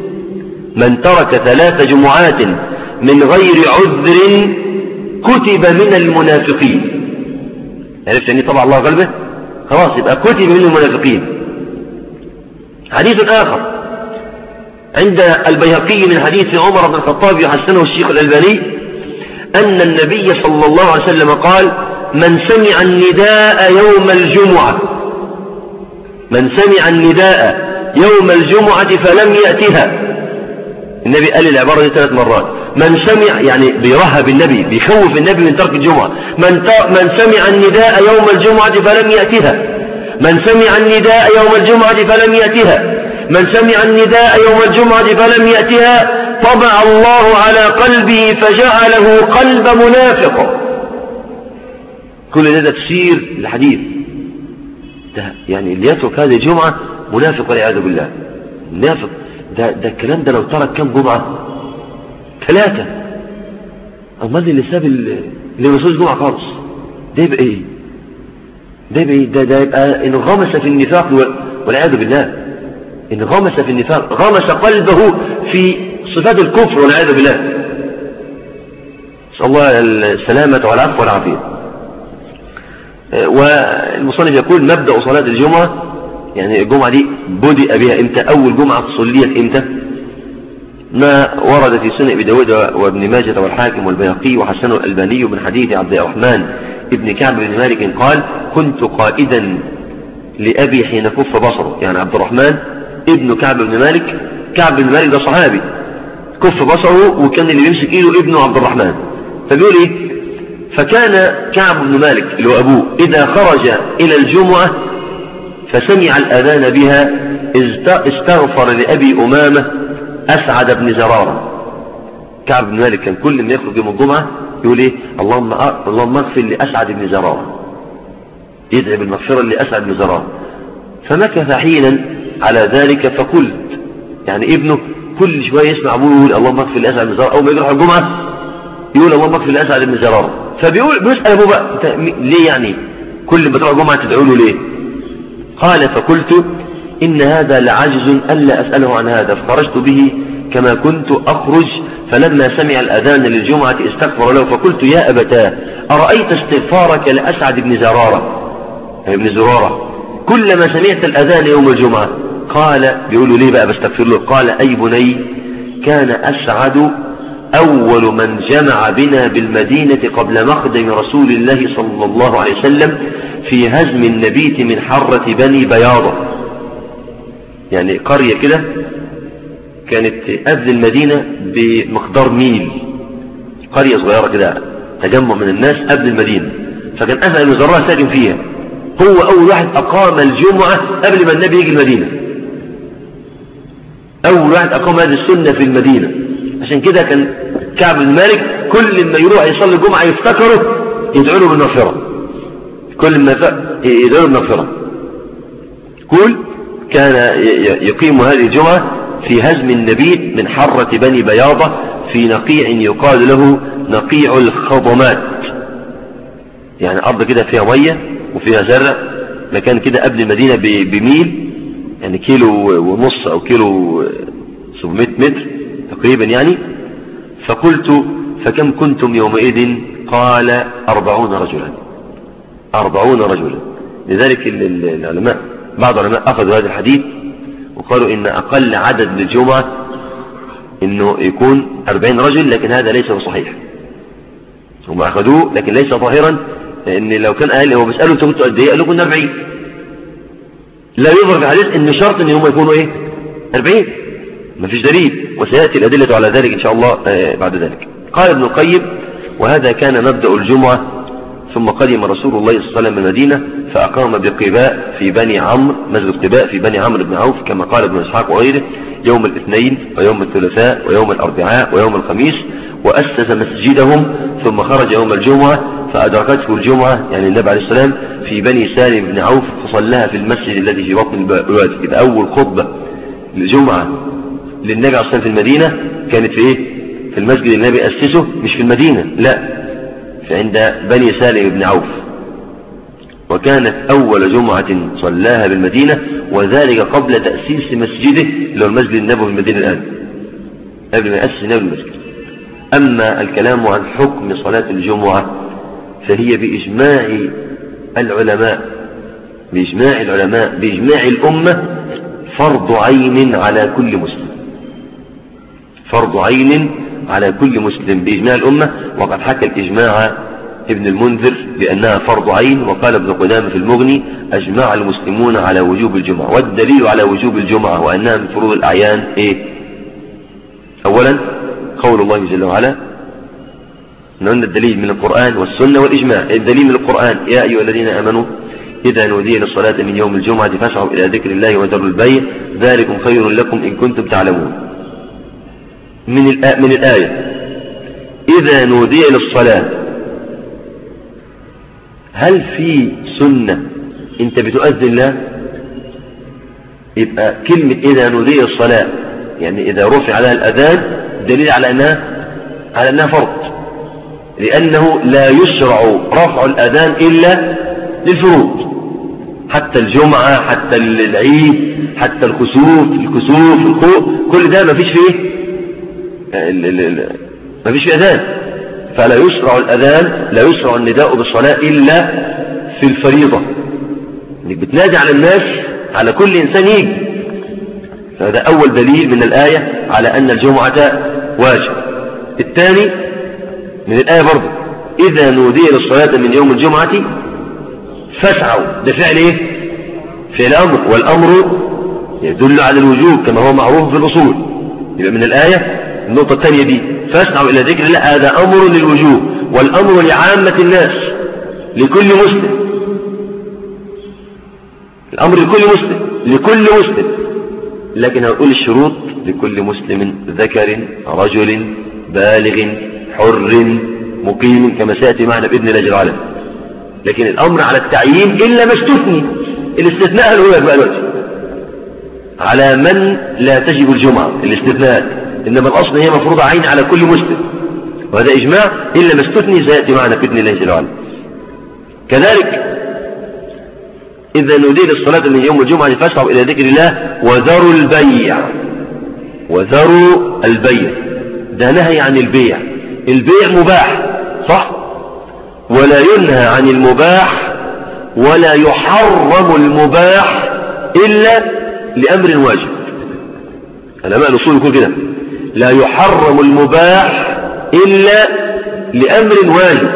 من ترك ثلاث جمعات من غير عذر كتب من المنافقين. عرفت يعني طبع الله قلبه؟ خلاص يبقى كتب من المنافقين. حديث آخر عند البيهقي من حديث عمر بن الخطاب يحسنه الشيخ الألباني أن النبي صلى الله عليه وسلم قال من سمع النداء يوم الجمعة من سمع النداء يوم الجمعة فلم يأتها. النبي قال العبارة دي ثلاث مرات. من سمع يعني بيرهب النبي بيخوف النبي من ترك الجمعة. من, من سمع النداء يوم الجمعة فلم يأتها من سمع النداء يوم الجمعة فلم يأتها من سمع النداء يوم الجمعة فلم يأتها طبع الله على قلبه فجعله قلب منافق. كل هذا تفسير الحديث ده، يعني اللي يترك هذه الجمعة منافق والعياذ بالله. منافق ده, ده الكلام ده لو ترك كم جمعة؟ ثلاثة. أمال اللي ساب اللي ما سابش جمعة خالص ده يبقى ايه؟ ده يبقى ايه؟ ده, ده يبقى انغمس في النفاق والعياذ بالله. إن غمس في النفاق، غمس قلبه في صفات الكفر والعياذ بالله، نسأل الله السلامة والعفو والعافية. والمصنف يقول مبدأ صلاة الجمعة، يعني الجمعة دي بدأ بها إمتى؟ أول جمعة صليت إمتى؟ ما ورد في سنن أبي داود وابن ماجه والحاكم والبيهقي وحسنه الألباني من حديث عبد الرحمن ابن كعب بن مالك قال كنت قائدا لأبي حين كف بصره، يعني عبد الرحمن ابن كعب بن مالك، كعب بن مالك ده صحابي، كف بصره وكان اللي يمسك ايده ابنه عبد الرحمن. فبيقول ايه؟ فكان كعب بن مالك اللي هو ابوه اذا خرج الى الجمعة فسمع الاذان بها استغفر لابي امامة اسعد بن زرارة. كعب بن مالك كان كل ما يخرج يوم الجمعة يقول ايه؟ اللهم اللهم اغفر لاسعد بن زرارة، يدعي بالمغفرة لاسعد بن زرارة. فمكث حينا على ذلك فقلت، يعني ابنه كل شوية يسمع ابوه يقول اللهم اغفر لاسعد بن زرارة، اول ما يروح الجمعة يقول اللهم اغفر لاسعد بن زرارة. فبيقول بيسأل ابوه بقى ليه يعني كل ما تروح الجمعة تدعو له ليه؟ قال فقلت إن هذا لعجز ألا أسأله عن هذا، فخرجت به كما كنت أخرج، فلما سمع الأذان للجمعة استغفر له فقلت يا أبتاه أرأيت استغفارك لأسعد بن زرارة ابن زرارة كلما سمعت الأذان يوم الجمعة؟ قال بيقولوا ليه بقى بستغفر له؟ قال أي بني كان أسعد أول من جمع بنا بالمدينة قبل مقدم رسول الله صلى الله عليه وسلم في هزم النبيت من حرة بني بياضة، يعني قرية كده كانت قبل المدينة بمقدار ميل، قرية صغيرة كده تجمع من الناس قبل المدينة، فكان أسعد بن زرارة ساكن فيها، هو أول واحد أقام الجمعة قبل ما النبي يجي المدينة، أول واحد أقام هذه السنة في المدينة. عشان كده كان كعب بن مالك كل ما يروح يصلي الجمعة يفتكره يدعو له بالمغفرة، كل ما يدعو له بالمغفرة. كل كان يقيم هذه الجمعة في هزم النبيت من حرة بني بياضة في نقيع يقال له نقيع الخضمات، يعني أرض كده فيها مية وفيها زرع، مكان كده قبل المدينة بميل، يعني كيلو ونص أو كيلو سبعمائة متر تقريبا يعني. فقلت فكم كنتم يومئذ؟ قال أربعون رجلا، أربعون رجلا. لذلك العلماء بعض العلماء أخذوا هذا الحديث وقالوا إن أقل عدد للجمعة إنه يكون أربعين رجل، لكن هذا ليس صحيح، هم أخذوه لكن ليس ظاهرا، لأن لو كان أهل هو بيسألوا أنتم كنتوا قد إيه؟ قالوا كنا أربعين، لا يظهر في الحديث إن شرط إن هم يكونوا إيه؟ أربعين، ما فيش دليل، وسيأتي الأدلة على ذلك إن شاء الله بعد ذلك. قال ابن القيم وهذا كان مبدأ الجمعة. ثم قدم رسول الله صلى الله عليه وسلم المدينة فأقام بقباء في بني عمرو، مسجد قباء في بني عمرو بن عوف كما قال ابن إسحاق وغيره، يوم الاثنين ويوم الثلاثاء ويوم الأربعاء ويوم الخميس، وأسس مسجدهم. ثم خرج يوم الجمعة فأدركته الجمعة، يعني النبي عليه السلام في بني سالم بن عوف فصلىها في المسجد الذي في بطن الوادي. إذا أول خطبة للجمعة للنبي عليه السلام في المدينة كانت في إيه؟ في المسجد اللي النبي أسسه، مش في المدينة، لا، عند بني سالم بن عوف. وكانت أول جمعة صلاها بالمدينة، وذلك قبل تأسيس مسجده اللي هو المسجد النبوي في المدينة الآن، قبل ما يأسس النبي المسجد. أما الكلام عن حكم صلاة الجمعة فهي بإجماع العلماء بإجماع العلماء بإجماع الأمة فرض عين على كل مسلم، فرض عين على كل مسلم بإجماع الأمة. وقد حكى الإجماع ابن المنذر بأنها فرض عين، وقال ابن قدامة في المغني أجمع المسلمون على وجوب الجمعة. والدليل على وجوب الجمعة وأنها من فروض الأعيان إيه؟ أولا قول الله جل وعلا، أن الدليل من القرآن والسنة والإجماع. الدليل من القرآن يا أيها الذين آمنوا إذا نودي للصلاة من يوم الجمعة فاسعوا إلى ذكر الله وذروا البيع ذلكم خير لكم إن كنتم تعلمون. من من الآية إذا نودي للصلاة، هل في سنة أنت بتؤذن لها؟ يبقى كلمة إذا نودي للصلاة يعني إذا رفع عليها الأذان دليل على أنها على أنها فرض، لأنه لا يشرع رفع الأذان إلا للفروض. حتى الجمعة، حتى العيد، حتى الخسوف الكسوف الخوف، كل ده ما فيش فيه ما فيش فيه أذان. فلا يشرع الأذان، لا يشرع النداء بالصلاة إلا في الفريضة، انك بتنادي على الناس، على كل إنسان يجي. فهذا أول دليل من الآية على أن الجمعة واجب. الثاني من الآية برضه إذا نودي للصلاة من يوم الجمعة فاسعوا، ده فعل إيه؟ فعل أمر، والأمر يدل على الوجوب كما هو معروف في الأصول. يبقى من الآية النقطة الثانية دي فاسعوا إلى ذكر الله، هذا أمر للوجوب، والأمر لعامة الناس، لكل مسلم. الأمر لكل مسلم، لكل مسلم، لكن هنقول الشروط: لكل مسلم ذكر رجل بالغ حر مقيم، كما سيأتي معنا بإذن الله جل وعلا. لكن الأمر على التعيين إلا ما استثني. الاستثناء الأولى بقى الوقت على من لا تجب الجمعة، الاستثناء، إنما الأصل هي مفروضة عين على كل مسلم، وهذا إجماع إلا ما استثني سيأتي معنا بإذن الله جل وعلا. كذلك إذا نودي للصلاة من يوم الجمعة فاسعوا إلى ذكر الله وذروا البيع. وذروا البيع ده نهي عن البيع. البيع مباح صح، ولا ينهى عن المباح ولا يحرم المباح إلا لأمر واجب. علماء الأصول يقول كده: لا يحرم المباح إلا لأمر واجب.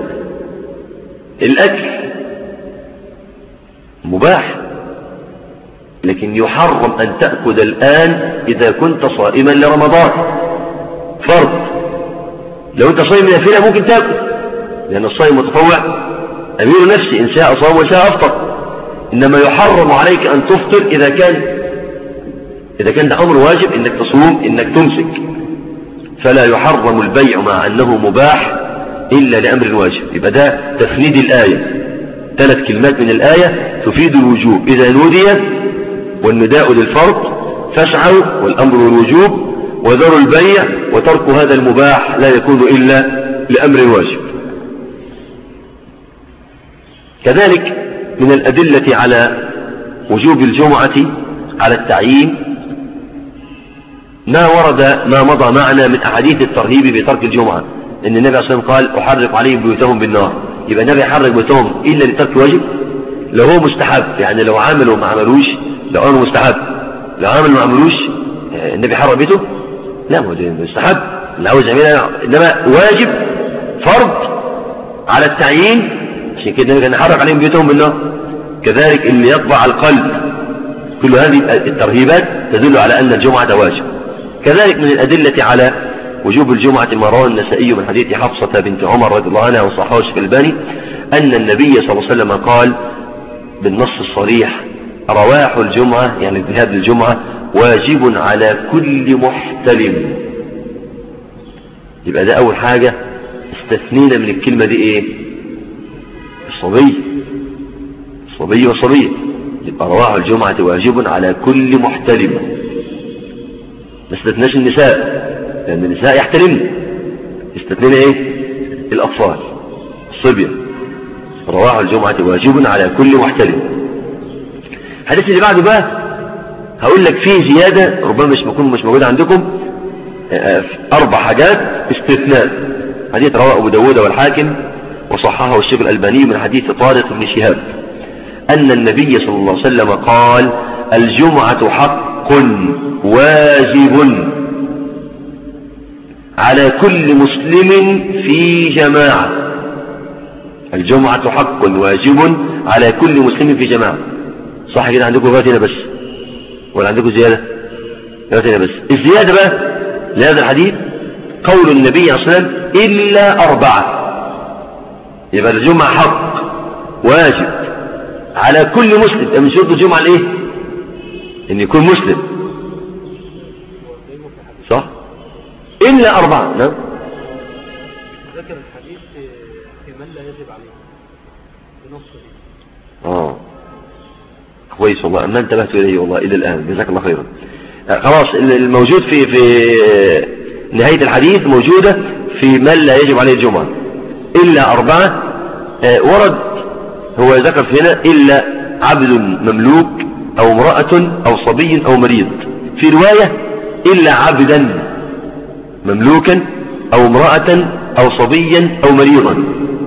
الأكل مباح، لكن يحرم أن تأكل الآن إذا كنت صائما لرمضان، فرض. لو أنت صائم نافلة ممكن تأكل، لأن الصائم متطوع أمير نفسي، إن شاء صام وشاء أفطر. إنما يحرم عليك أن تفطر إذا كان إذا كان ده أمر واجب، إنك تصوم، إنك تمسك. فلا يحرم البيع مع أنه مباح إلا لأمر واجب. يبقى ده تفنيد الآية، ثلاث كلمات من الآية تفيد الوجوب: إذا نودي، والنداء للفرض، فاسعوا والأمر الوجوب، وذروا البيع، وترك هذا المباح لا يكون إلا لأمر واجب. كذلك من الأدلة على وجوب الجمعة على التعيين ما ورد ما مضى معنا من أحاديث الترهيب بترك الجمعة، إن النبي صلى الله عليه وسلم قال: أحرق عليهم بيوتهم بالنار. يبقى النبي يحرق بيوتهم إلا لترك واجب؟ لو هو مستحب، يعني لو عملوا ما عملوش، لو أنه مستحب، لو عملوا ما عملوش النبي حرق بيته؟ لا، هو مستحب اللي عاوز يعملها، إنما واجب فرض على التعيين. عشان كده النبي كان يحرق عليهم بيوتهم بالنار. كذلك اللي يطبع القلب، كل هذه الترهيبات تدل على أن الجمعة واجب. كذلك من الأدلة على وجوب الجمعة ما رواه النسائي من حديث حفصة بنت عمر رضي الله عنها وصححه الشيخ الألباني أن النبي صلى الله عليه وسلم قال بالنص الصريح: رواح الجمعة، يعني الذهاب للجمعة، واجب على كل محتلم. يبقى ده أول حاجة استثنينا من الكلمة دي إيه؟ الصبي، الصبي والصبية. يبقى رواح الجمعة واجب على كل محتلم. ما استثناش النساء، لأن النساء يحتلمن. استثنينا إيه؟ الأطفال، الصبية. رواح الجمعة واجب على كل محتلم. الحديث اللي بعده بقى هقول لك فيه زيادة ربما مش مكون مش موجودة عندكم، أربع حاجات استثناء. حديث رواه أبو داود والحاكم وصححه الشيخ الألباني من حديث طارق بن شهاب أن النبي صلى الله عليه وسلم قال: الجمعة حق واجب على كل مسلم في جماعة. الجمعة حق واجب على كل مسلم في جماعة. صح كده؟ عندكم غاتنا بس ولا عندكم زيادة؟ غاتنا بس. الزيادة بقى لهذا الحديث قول النبي صلى الله عليه وسلم: إلا أربعة. يبقى الجمعة حق واجب على كل مسلم. من شروط الجمعة الايه؟ ان يكون مسلم، صح؟ إلا أربعة. نعم. ذكر الحديث في من لا يجب عليه بنصه. اه كويس والله، أما انتبهت إليه والله إلى الآن، جزاك الله خيرا. آه خلاص، الموجود في في نهاية الحديث موجودة في من لا يجب عليه الجمعة إلا أربعة. آه ورد هو ذكر هنا إلا عبد مملوك أو امرأة أو صبي أو مريض. في رواية إلا عبدا مملوكا أو امرأة أو صبيا أو مريضا،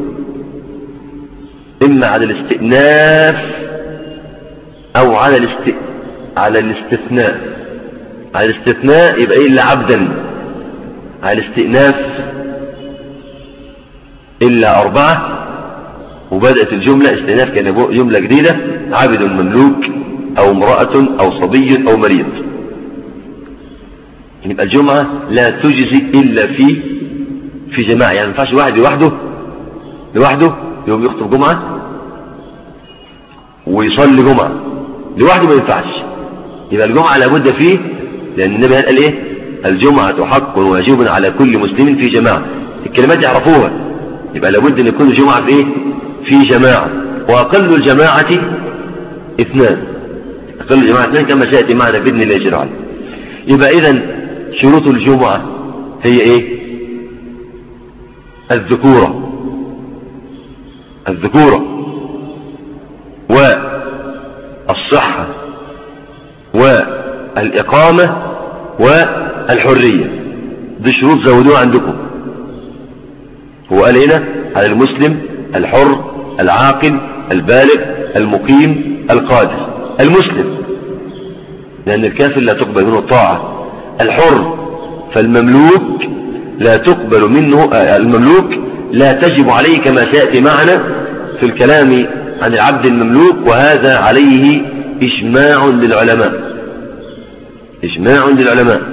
إما على الاستئناف أو على الاست... على الاستثناء. على الاستثناء يبقى إلا عبدا، على الاستئناف إلا أربعة، وبدأت الجملة استئناف كان جملة جديدة، عبد مملوك أو امرأة أو صبي أو مريض. يبقى الجمعة لا تجزي إلا في في جماعة، يعني ما ينفعش واحد لوحده لوحده يوم يخطب جمعة ويصلي جمعة لوحده، ما ينفعش. يبقى الجمعة لابد فيه، لأن النبي قال إيه؟ الجمعة حق واجب على كل مسلم في جماعة. الكلمات يعرفوها، يبقى لابد أن يكون الجمعة في إيه؟ في جماعة. وأقل الجماعة اثنان، أقل الجماعة اثنان كما سيأتي معنا بإذن الله جل وعلا. يبقى إذن شروط الجمعة هي إيه؟ الذكورة الذكورة والصحة والإقامة والحرية. دي شروط زودوها عندكم. هو قال هنا على المسلم الحر العاقل البالغ المقيم القادر. المسلم لأن الكافر لا تقبل منه الطاعة. الحر فالمملوك لا تقبل منه، المملوك لا تجب عليه كما سيأتي معنا في الكلام عن العبد المملوك، وهذا عليه إجماع للعلماء إجماع للعلماء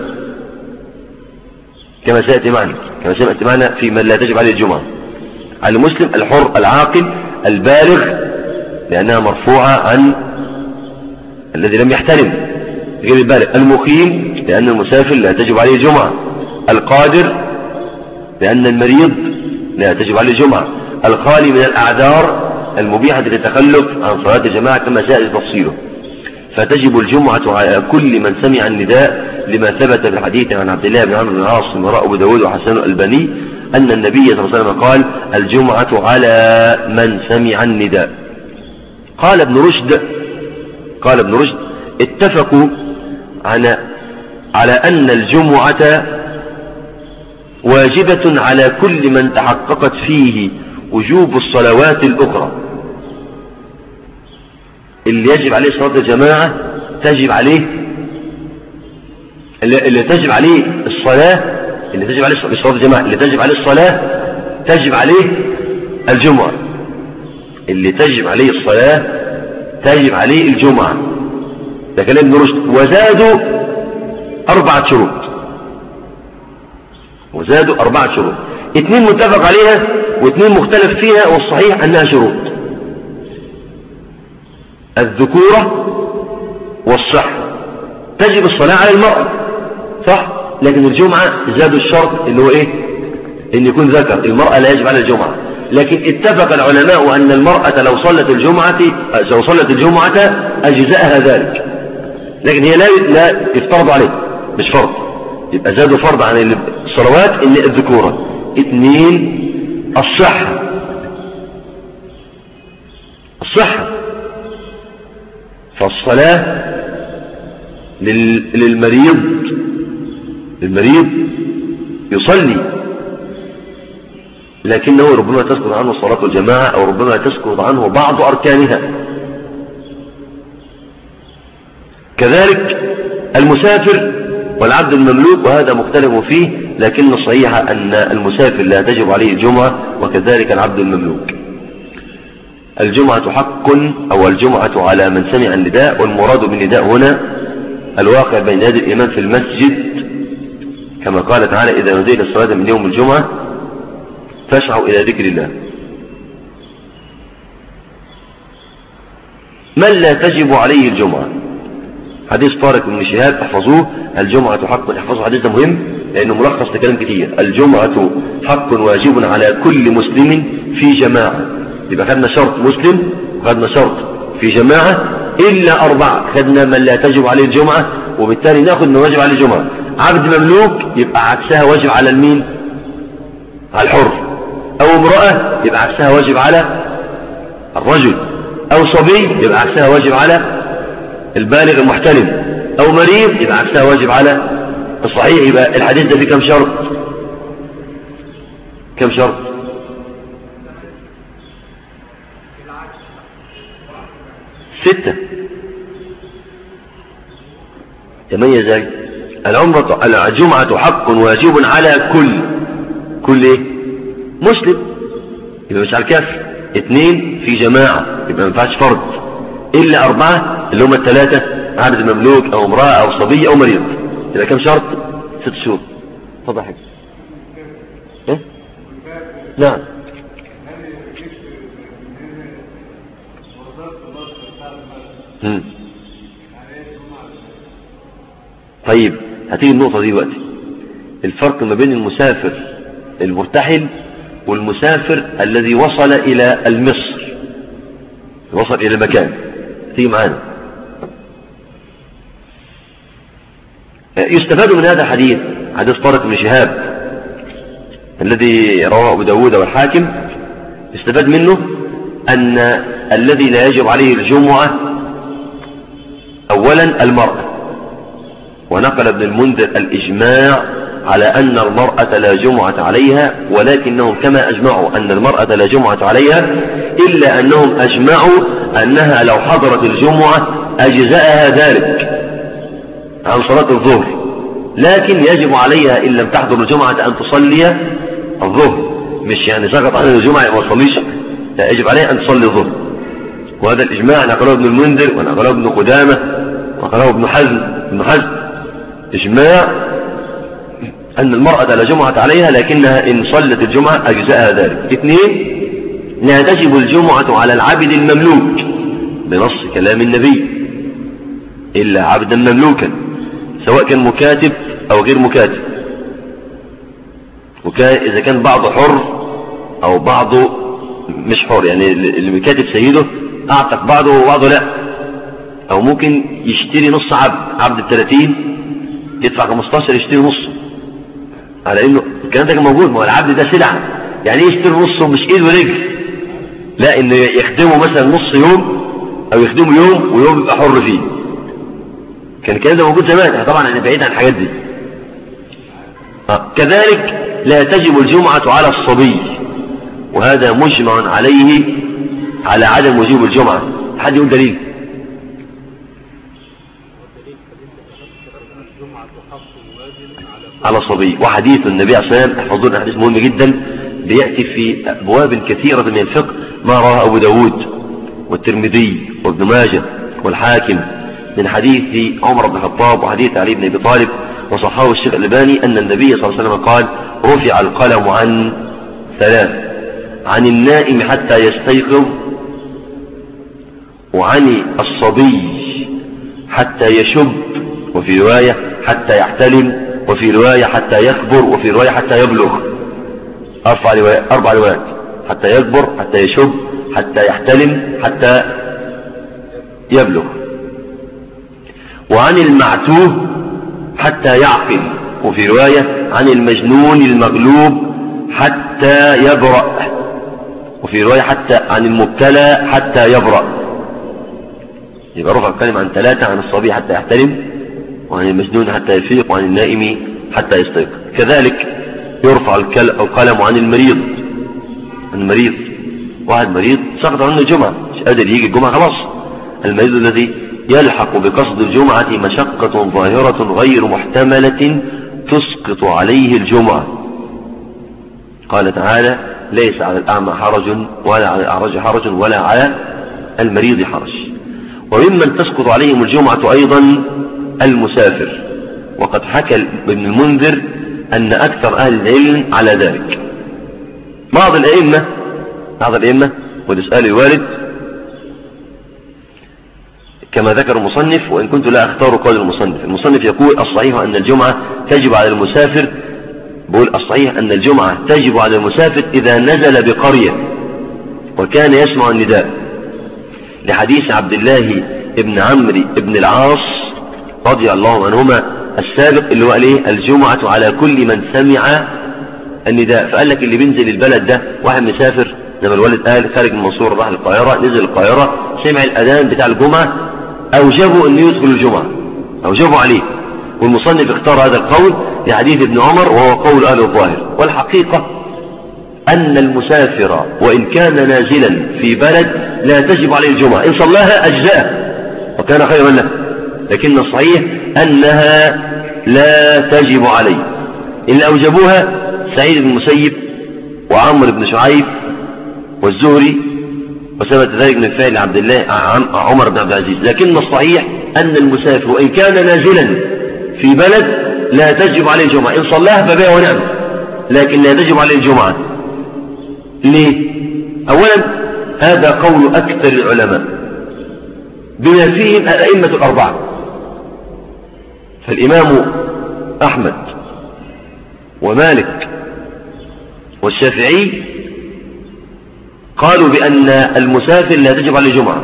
كما سيأتي معنا كما سيأتي معنا في من لا تجب عليه الجمعة. على المسلم الحر العاقل البالغ لأنها مرفوعة عن الذي لم يحترم غير البالغ. المقيم لأن المسافر لا تجب عليه الجمعة. القادر لأن المريض لا تجب عليه الجمعة. الخالي من الأعذار المبيحة للتخلف عن صلاة الجماعة كما سيأتي تفصيله. فتجب الجمعة على كل من سمع النداء، لما ثبت في الحديث عن عبد الله بن عمرو بن العاص وراء أبو داود وحسن الألباني أن النبي صلى الله عليه وسلم قال الجمعة على من سمع النداء. قال ابن رشد قال ابن رشد اتفقوا على على أن الجمعة واجبة على كل من تحققت فيه وجوب الصلوات الأخرى. اللي يجب عليه صلاة الجماعة تجب عليه اللي تجب عليه الصلاة اللي تجب عليه صلاة الجماعة اللي تجب عليه الصلاة تجب عليه الجمعة. اللي تجب عليه الصلاة تجب عليه الجمعة. ده كلام ابن رشد. وزادوا أربعة شروط وزادوا أربعة شروط اثنين متفق عليها واثنين مختلف فيها، والصحيح أنها شروط: الذكورة والصحة. تجب الصلاة على المرأة صح، لكن الجمعة زادوا الشرط اللي هو ايه؟ ان يكون ذكر. المرأة لا يجب على الجمعة، لكن اتفق العلماء أن المرأة لو صلت الجمعة لو صلت الجمعة أجزاءها ذلك، لكن هي لا لا يفترض عليه، مش فرض. يبقى زادوا فرض عن الصلوات ان الذكورة. اثنين الصحة الصحة فالصلاة للمريض للمريض يصلي، لكنه ربما تسقط عنه صلاة الجماعة أو ربما تسقط عنه بعض أركانها. كذلك المسافر والعبد المملوك، وهذا مختلف فيه، لكن الصحيح أن المسافر لا تجب عليه الجمعة، وكذلك العبد المملوك. الجمعة حق أو الجمعة على من سمع النداء، والمراد بالنداء هنا الواقع بين يدي الإمام في المسجد، كما قال تعالى إذا نودي للصلاة من يوم الجمعة فاسعوا إلى ذكر الله. من لا تجب عليه الجمعة، حديث طارق بن شهاب احفظوه، الجمعة حق. احفظوا حديث ده مهم لأنه ملخص لكلام كتير. الجمعة حق واجب على كل مسلم في جماعة. يبقى خدنا شرط مسلم وخدنا شرط في جماعة إلا أربعة. خدنا من لا تجب عليه الجمعة، وبالتالي ناخد من واجب عليه الجمعة. عبد مملوك يبقى عكسها واجب على المين؟ على الحر. أو امرأة يبقى عكسها واجب على الرجل. أو صبي يبقى عكسها واجب على البالغ المحتلم، أو مريض يبقى عكسها واجب على الصحيح. يبقى الحديث ده فيه كم شرط؟ كم شرط؟ ستة. تميز ذلك العمرة الجمعة حق واجب على كل كل ايه؟ مسلم، يبقى مش على الكافر. اثنين في جماعة يبقى ما ينفعش فرد، إلا أربعة اللي هم الثلاثة عبد مملوك أو امرأة أو صبي أو مريض. يبقى كم شرط؟ ست شهور. اتفضل حاجة. ايه؟ نعم. مم. طيب هتيجي النقطة دي دلوقتي، الفرق ما بين المسافر المرتحل والمسافر الذي وصل إلى المصر، وصل إلى المكان. تيجي معانا. يستفاد من هذا الحديث، حديث طارق بن شهاب الذي رواه أبو داود والحاكم، يستفاد منه أن الذي لا يجب عليه الجمعة أولا المرأة، ونقل ابن المنذر الإجماع على أن المرأة لا جمعة عليها، ولكنهم كما أجمعوا أن المرأة لا جمعة عليها إلا أنهم أجمعوا أنها لو حضرت الجمعة أجزأها ذلك عن صلاة الظهر، لكن يجب عليها إن لم تحضر الجمعة أن تصلي الظهر، مش يعني سقط عنها الجمعة ما تصليش، لا، يجب عليها أن تصلي الظهر. وهذا الإجماع نقله ابن المنذر ونقله ابن قدامة ونقله ابن حزم ابن حزم إجماع أن المرأة لا جمعة عليها، لكنها إن صلت الجمعة أجزاءها ذلك. اثنين، لا تجب الجمعة على العبد المملوك بنص كلام النبي إلا عبدا مملوكا، سواء كان مكاتب أو غير مكاتب. وكان إذا كان بعضه حر أو بعضه مش حر، يعني اللي مكاتب سيده أعتق بعضه وبعضه لا، أو ممكن يشتري نص عبد، عبد الثلاثين يدفع خمستاشر يشتري نصه، على إنه الكلام ده كان موجود. ما هو العبد ده سلعة، يعني إيه يشتري نصه؟ مش إيد ورجل، لا، إنه يخدمه مثلا نص يوم أو يخدمه يوم ويوم يبقى حر فيه. كان الكلام ده موجود زمان، طبعا أنا بعيد عن الحاجات دي. آه. كذلك لا تجب الجمعة على الصبي، وهذا مجمع عليه على عدم وجوب الجمعة. حد يقول دليل؟ على الصبي. وحديث النبي عليه الصلاة والسلام، احفظون حديث مهم جدا بيأتي في أبواب كثيرة من الفقه، ما رواه أبو داود والترمذي وابن ماجه والحاكم من حديث عمر بن الخطاب وحديث علي بن أبي طالب وصححه الشيخ الألباني أن النبي صلى الله عليه وسلم قال: رفع القلم عن ثلاث: عن النائم حتى يستيقظ، وعن الصبي حتى يشب، وفي رواية حتى يحتلم، وفي رواية حتى يكبر، وفي رواية حتى يبلغ. أربع روايات، أربع روايات: حتى يكبر، حتى يشب، حتى يحتلم، حتى يبلغ. وعن المعتوه حتى يعقل، وفي رواية عن المجنون المغلوب حتى يبرأ، وفي رواية حتى عن المبتلى حتى يبرأ. يبقى رفع الكلمة عن ثلاثة: عن الصبي حتى يحتلم، وعن المجنون حتى يفيق، وعن النائم حتى يستيقظ. كذلك يرفع القلم عن المريض. المريض، واحد مريض سقط عنه الجمعة، مش قادر يجي الجمعة، خلاص. المريض الذي يلحق بقصد الجمعة مشقة ظاهرة غير محتملة تسقط عليه الجمعة. قال تعالى: ليس على الأعمى حرج ولا على الأعرج حرج ولا على المريض حرج. وممن تسقط عليهم الجمعة أيضا المسافر، وقد حكى ابن المنذر أن أكثر أهل العلم على ذلك. بعض الأئمة بعض الأئمة وده سؤال الوارد كما ذكر المصنف، وإن كنت لا أختار قول المصنف. المصنف يقول: الصحيح أن الجمعة تجب على المسافر، بقول الصحيح أن الجمعة تجب على المسافر إذا نزل بقرية وكان يسمع النداء، لحديث عبد الله ابن عمرو ابن العاص رضي الله عنهما السابق، اللي هو قال ايه: الجمعة على كل من سمع النداء. فقال لك اللي بينزل البلد ده واحد مسافر زي ما الوالد قال خارج من المنصورة راح القاهرة، نزل القاهرة سمع الأذان بتاع الجمعة أوجبوا أن يدخل الجمعة، أوجبوا عليه. والمصنف اختار هذا القول في حديث ابن عمر وهو قول أهل الظاهر. والحقيقة أن المسافر وإن كان نازلا في بلد لا تجب عليه الجمعة، إن صلاها أجزاء وكان خيرا له، لكن الصحيح أنها لا تجب عليه. إن أوجبوها سعيد بن المسيب وعمر بن شعيب والزهري، وثبت ذلك من فعل عبد الله عمر بن عبد العزيز. لكن الصحيح أن المسافر وإن كان نازلا في بلد لا تجب عليه الجمعة، إن صلاها فبها ونعم، لكن لا تجب عليه الجمعة. ليه؟ أولا هذا قول أكثر العلماء بما فيهم الأئمة الأربعة، فالإمام أحمد ومالك والشافعي قالوا بأن المسافر لا تجب عليه الجمعة،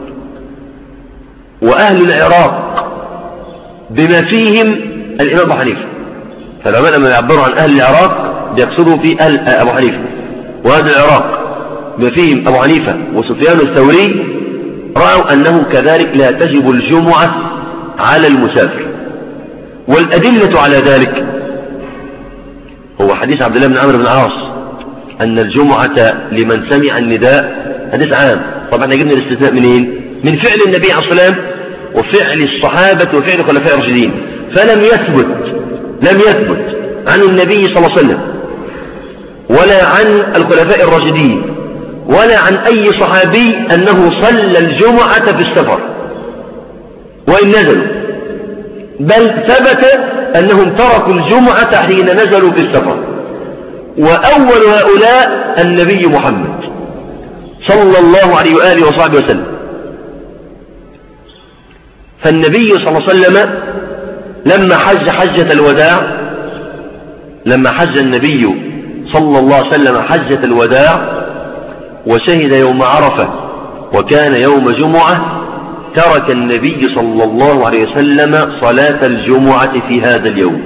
وأهل العراق بما فيهم الإمام أبو حنيفة. فالعلماء لما يعبروا عن أهل العراق بيقصدوا في أهل أبو حنيفة وأهل العراق بما فيهم أبو حنيفة وسفيان الثوري، رأوا أنه كذلك لا تجب الجمعة على المسافر. والأدلة على ذلك هو حديث عبد الله بن عمرو بن العاص أن الجمعة لمن سمع النداء، حديث عام. طبعا جبنا الاستثناء منين؟ من فعل النبي عليه الصلاة والسلام وفعل الصحابة وفعل الخلفاء الراشدين. فلم يثبت لم يثبت عن النبي صلى الله عليه وسلم ولا عن الخلفاء الراشدين ولا عن أي صحابي أنه صلى الجمعة في السفر وإن نزلوا، بل ثبت أنهم تركوا الجمعة حين نزلوا في السفر. وأول هؤلاء النبي محمد صلى الله عليه وآله وصحبه وسلم. فالنبي صلى الله عليه وسلم لما حج حجة الوداع، لما حج النبي صلى الله عليه وسلم حجة الوداع وشهد يوم عرفة وكان يوم جمعة، ترك النبي صلى الله عليه وسلم صلاة الجمعة في هذا اليوم.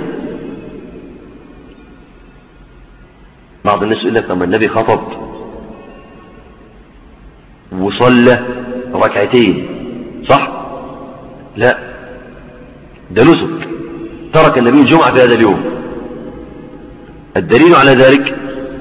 بعض الناس يقول لك لما النبي خطب وصلى ركعتين صح؟ لا، ده نسك، ترك النبي الجمعة في هذا اليوم. الدليل على ذلك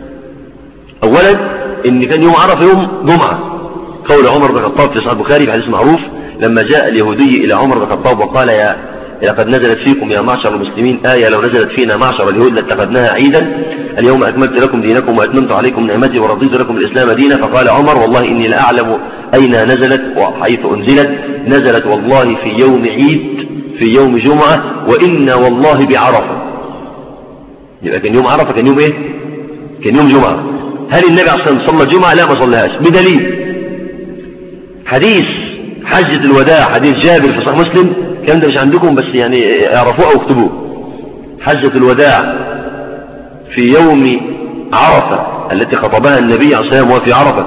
أولا إن كان يوم عرفة يوم جمعة، قول عمر بن الخطاب في صحيح البخاري في حديث معروف لما جاء اليهودي إلى عمر بن الخطاب وقال يا لقد نزلت فيكم يا معشر المسلمين آية لو نزلت فينا معشر اليهود لاتخذناها عيدا، اليوم أكملت لكم دينكم وأتممت عليكم نعمتي ورضيت لكم الإسلام دينا. فقال عمر والله إني لا أعلم أين نزلت وحيث أنزلت، نزلت والله في يوم عيد في يوم جمعة وإنا والله بعرفة. يبقى كان يوم عرفة كان يوم إيه؟ كان يوم جمعة. هل النبي عليه الصلاة والسلام صلى الجمعة؟ لا ما صلىهاش، بدليل حديث حجة الوداع حديث جابر في صحيح مسلم، الكلام ده مش عندكم بس يعني اعرفوه أو اكتبوه. حجة الوداع في يوم عرفة التي خطبها النبي عليه الصلاة والسلام وهو في عرفة،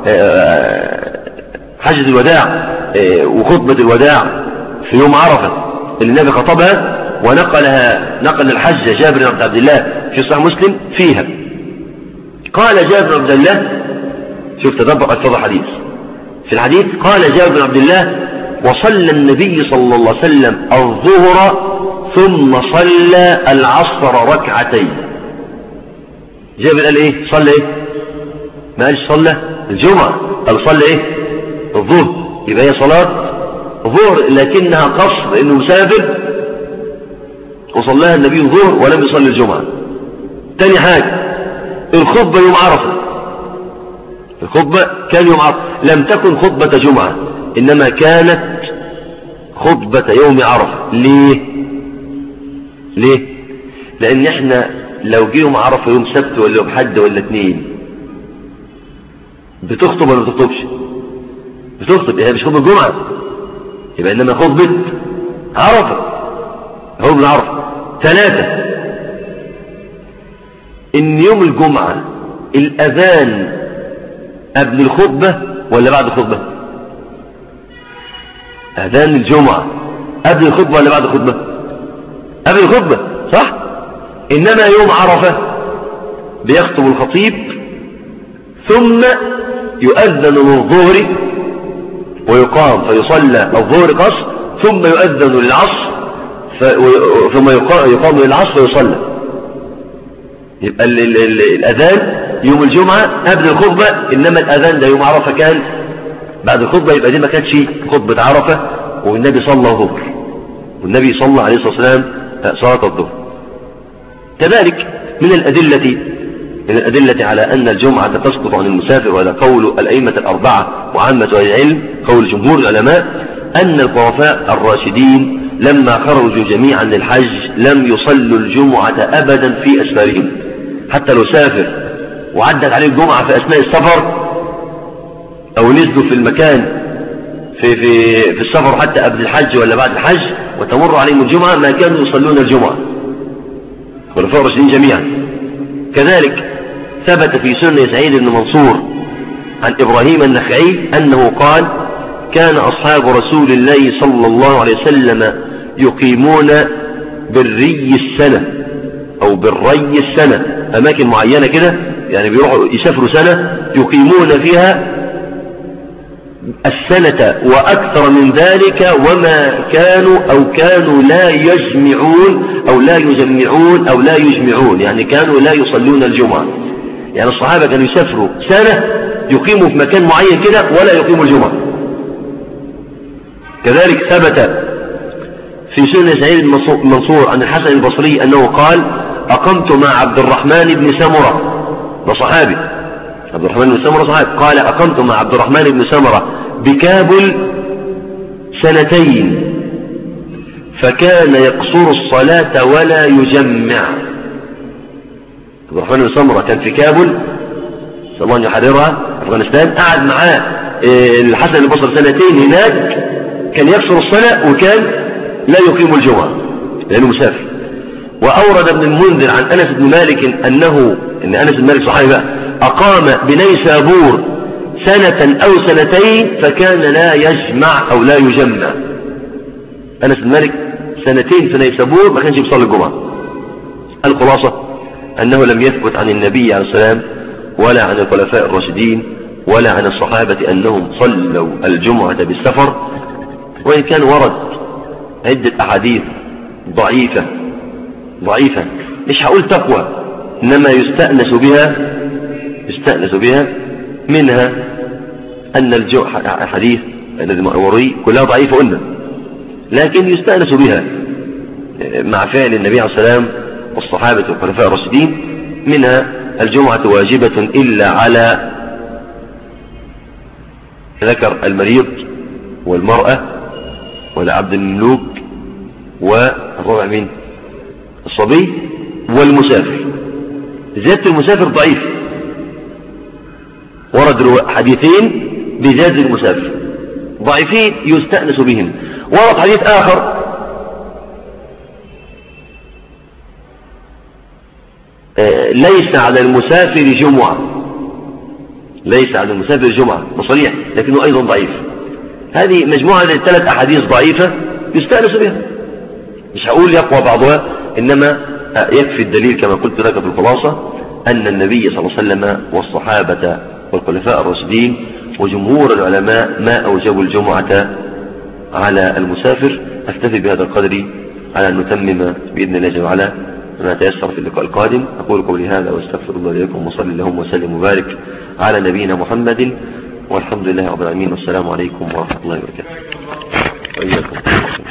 حجة الوداع وخطبة الوداع في يوم عرفة اللي النبي خطبها ونقلها نقل الحج جابر بن عبد الله في صحيح مسلم فيها. قال جابر بن عبد الله، شوف تدبر ألفاظ الحديث في الحديث، قال جابر بن عبد الله وصلى النبي صلى الله عليه وسلم الظهر ثم صلى العصر ركعتين. جابر قال ايه؟ صلى ايه؟ ما قالش صلى الجمعة، قال صلى ايه؟ الظهر. يبقى هي صلاة ظهر لكنها قصر لانه مسافر وصلاها النبي الظهر ولم يصلي الجمعة. تاني حاجة الخطبة يوم عرفة، الخطبة كان يوم عرفة، لم تكن خطبة جمعة إنما كانت خطبة يوم عرفة. ليه؟ ليه؟ لأن احنا لو جه يوم عرفة يوم سبت ولا يوم حد ولا اثنين بتخطب ولا ما بتخطبش؟ بتخطب، هي مش خطبة جمعة، يبقى إنما خطبة عرفة، هو من عرفة. ثلاثة إن يوم الجمعة الأذان قبل الخطبة ولا بعد الخطبة؟ أذان الجمعة قبل الخطبة ولا بعد الخطبة؟ قبل الخطبة صح؟ إنما يوم عرفة بيخطب الخطيب ثم يؤذن للظهر ويقام فيصلى الظهر قصر، ثم يؤذن للعصر ثم يقام للعصر ويصلى. يبقى ال ال ال الأذان يوم الجمعة قبل الخطبة، إنما الأذان ده يوم عرفة كان بعد الخطبة، يبقى دي ما كانتش خطبة عرفة، والنبي صلى الظهر، والنبي صلى عليه الصلاة والسلام صلاة الظهر. كذلك من الأدلة من الأدلة على أن الجمعة تسقط عن المسافر، وهذا قول الأئمة الأربعة وعامة أهل العلم، قول جمهور العلماء، أن الخلفاء الراشدين لما خرجوا جميعا للحج لم يصلوا الجمعة أبدا في أسفارهم، حتى لو سافر وعدت عليه الجمعة في أثناء السفر أو نزلوا في المكان في, في, في السفر حتى قبل الحج ولا بعد الحج وتمر عليهم الجمعة، ما كانوا يصلون الجمعة الخلفاء الراشدين جميعا. كذلك ثبت في سنة سعيد بن منصور عن إبراهيم النخعي أنه قال: كان أصحاب رسول الله صلى الله عليه وسلم يقيمون بالري السنة أو بالري السنة، أماكن معينة كده، يعني بيروحوا يسافروا سنة يقيمون فيها السنة وأكثر من ذلك، وما كانوا أو كانوا لا يجمعون أو لا يجمعون أو لا يجمعون، يعني كانوا لا يصلون الجمعة. يعني الصحابة كانوا يسافروا سنة يقيموا في مكان معين كده ولا يقيموا الجمعة. كذلك ثبت في سنة سعيد بن منصور عن الحسن البصري أنه قال: أقمت مع عبد الرحمن بن سمرة، وصحابي عبد الرحمن بن سمرة صحابي، قال: أقمت مع عبد الرحمن بن سمرة بكابل سنتين فكان يقصر الصلاة ولا يجمع. عبد الرحمن بن سمرة كان في كابل، صلى الله عليه يحررها أفغانستان، قعد معاه الحسن البصري سنتين هناك، كان يقصر الصلاة وكان لا يقيم الجمعة لأنه مسافر. وأورد ابن المنذر عن أنس بن مالك أنه إن أنس بن مالك صحابي بقى أقام بنيسابور سنة أو سنتين فكان لا يجمع أو لا يجمع. أنس بن مالك سنتين في نيسابور ما كانش بيصلي الجمعة. الخلاصة أنه لم يثبت عن النبي عليه السلام ولا عن الخلفاء الراشدين ولا عن الصحابة أنهم صلوا الجمعة بالسفر، وإن كان ورد عدة أحاديث ضعيفة ضعيفة مش هقول تقوى، إنما يستأنس بها يستأنس بها منها أن الحديث الذي مأوري كلها ضعيفة قلنا، لكن يستأنس بها مع فعل النبي عليه السلام والصحابة والخلفاء الراشدين. منها الجمعة واجبة إلا على ذكر المريض والمرأة والعبد المملوك والرابع مين؟ الصبي والمسافر. زيادة المسافر ضعيف، ورد حديثين بزيادة المسافر ضعيفين يستأنس بهم. ورد حديث آخر ليس على المسافر جمعة، ليس على المسافر جمعة بصريح، لكنه أيضا ضعيف. هذه مجموعة من ثلاث أحاديث ضعيفة يستأنس بها، مش هقول يقوى بعضها، إنما يكفي الدليل كما قلت لك في الخلاصة أن النبي صلى الله عليه وسلم والصحابة والخلفاء الراشدين وجمهور العلماء ما أوجبوا الجمعة على المسافر. أكتفي بهذا القدر على أن نتمم بإذن الله جل وعلا ما تيسر في اللقاء القادم. أقول قولي هذا واستغفر الله لكم، وصلي اللهم وسلم وبارك على نبينا محمد، والحمد لله رب العالمين، والسلام عليكم ورحمة الله وبركاته. وإياكم.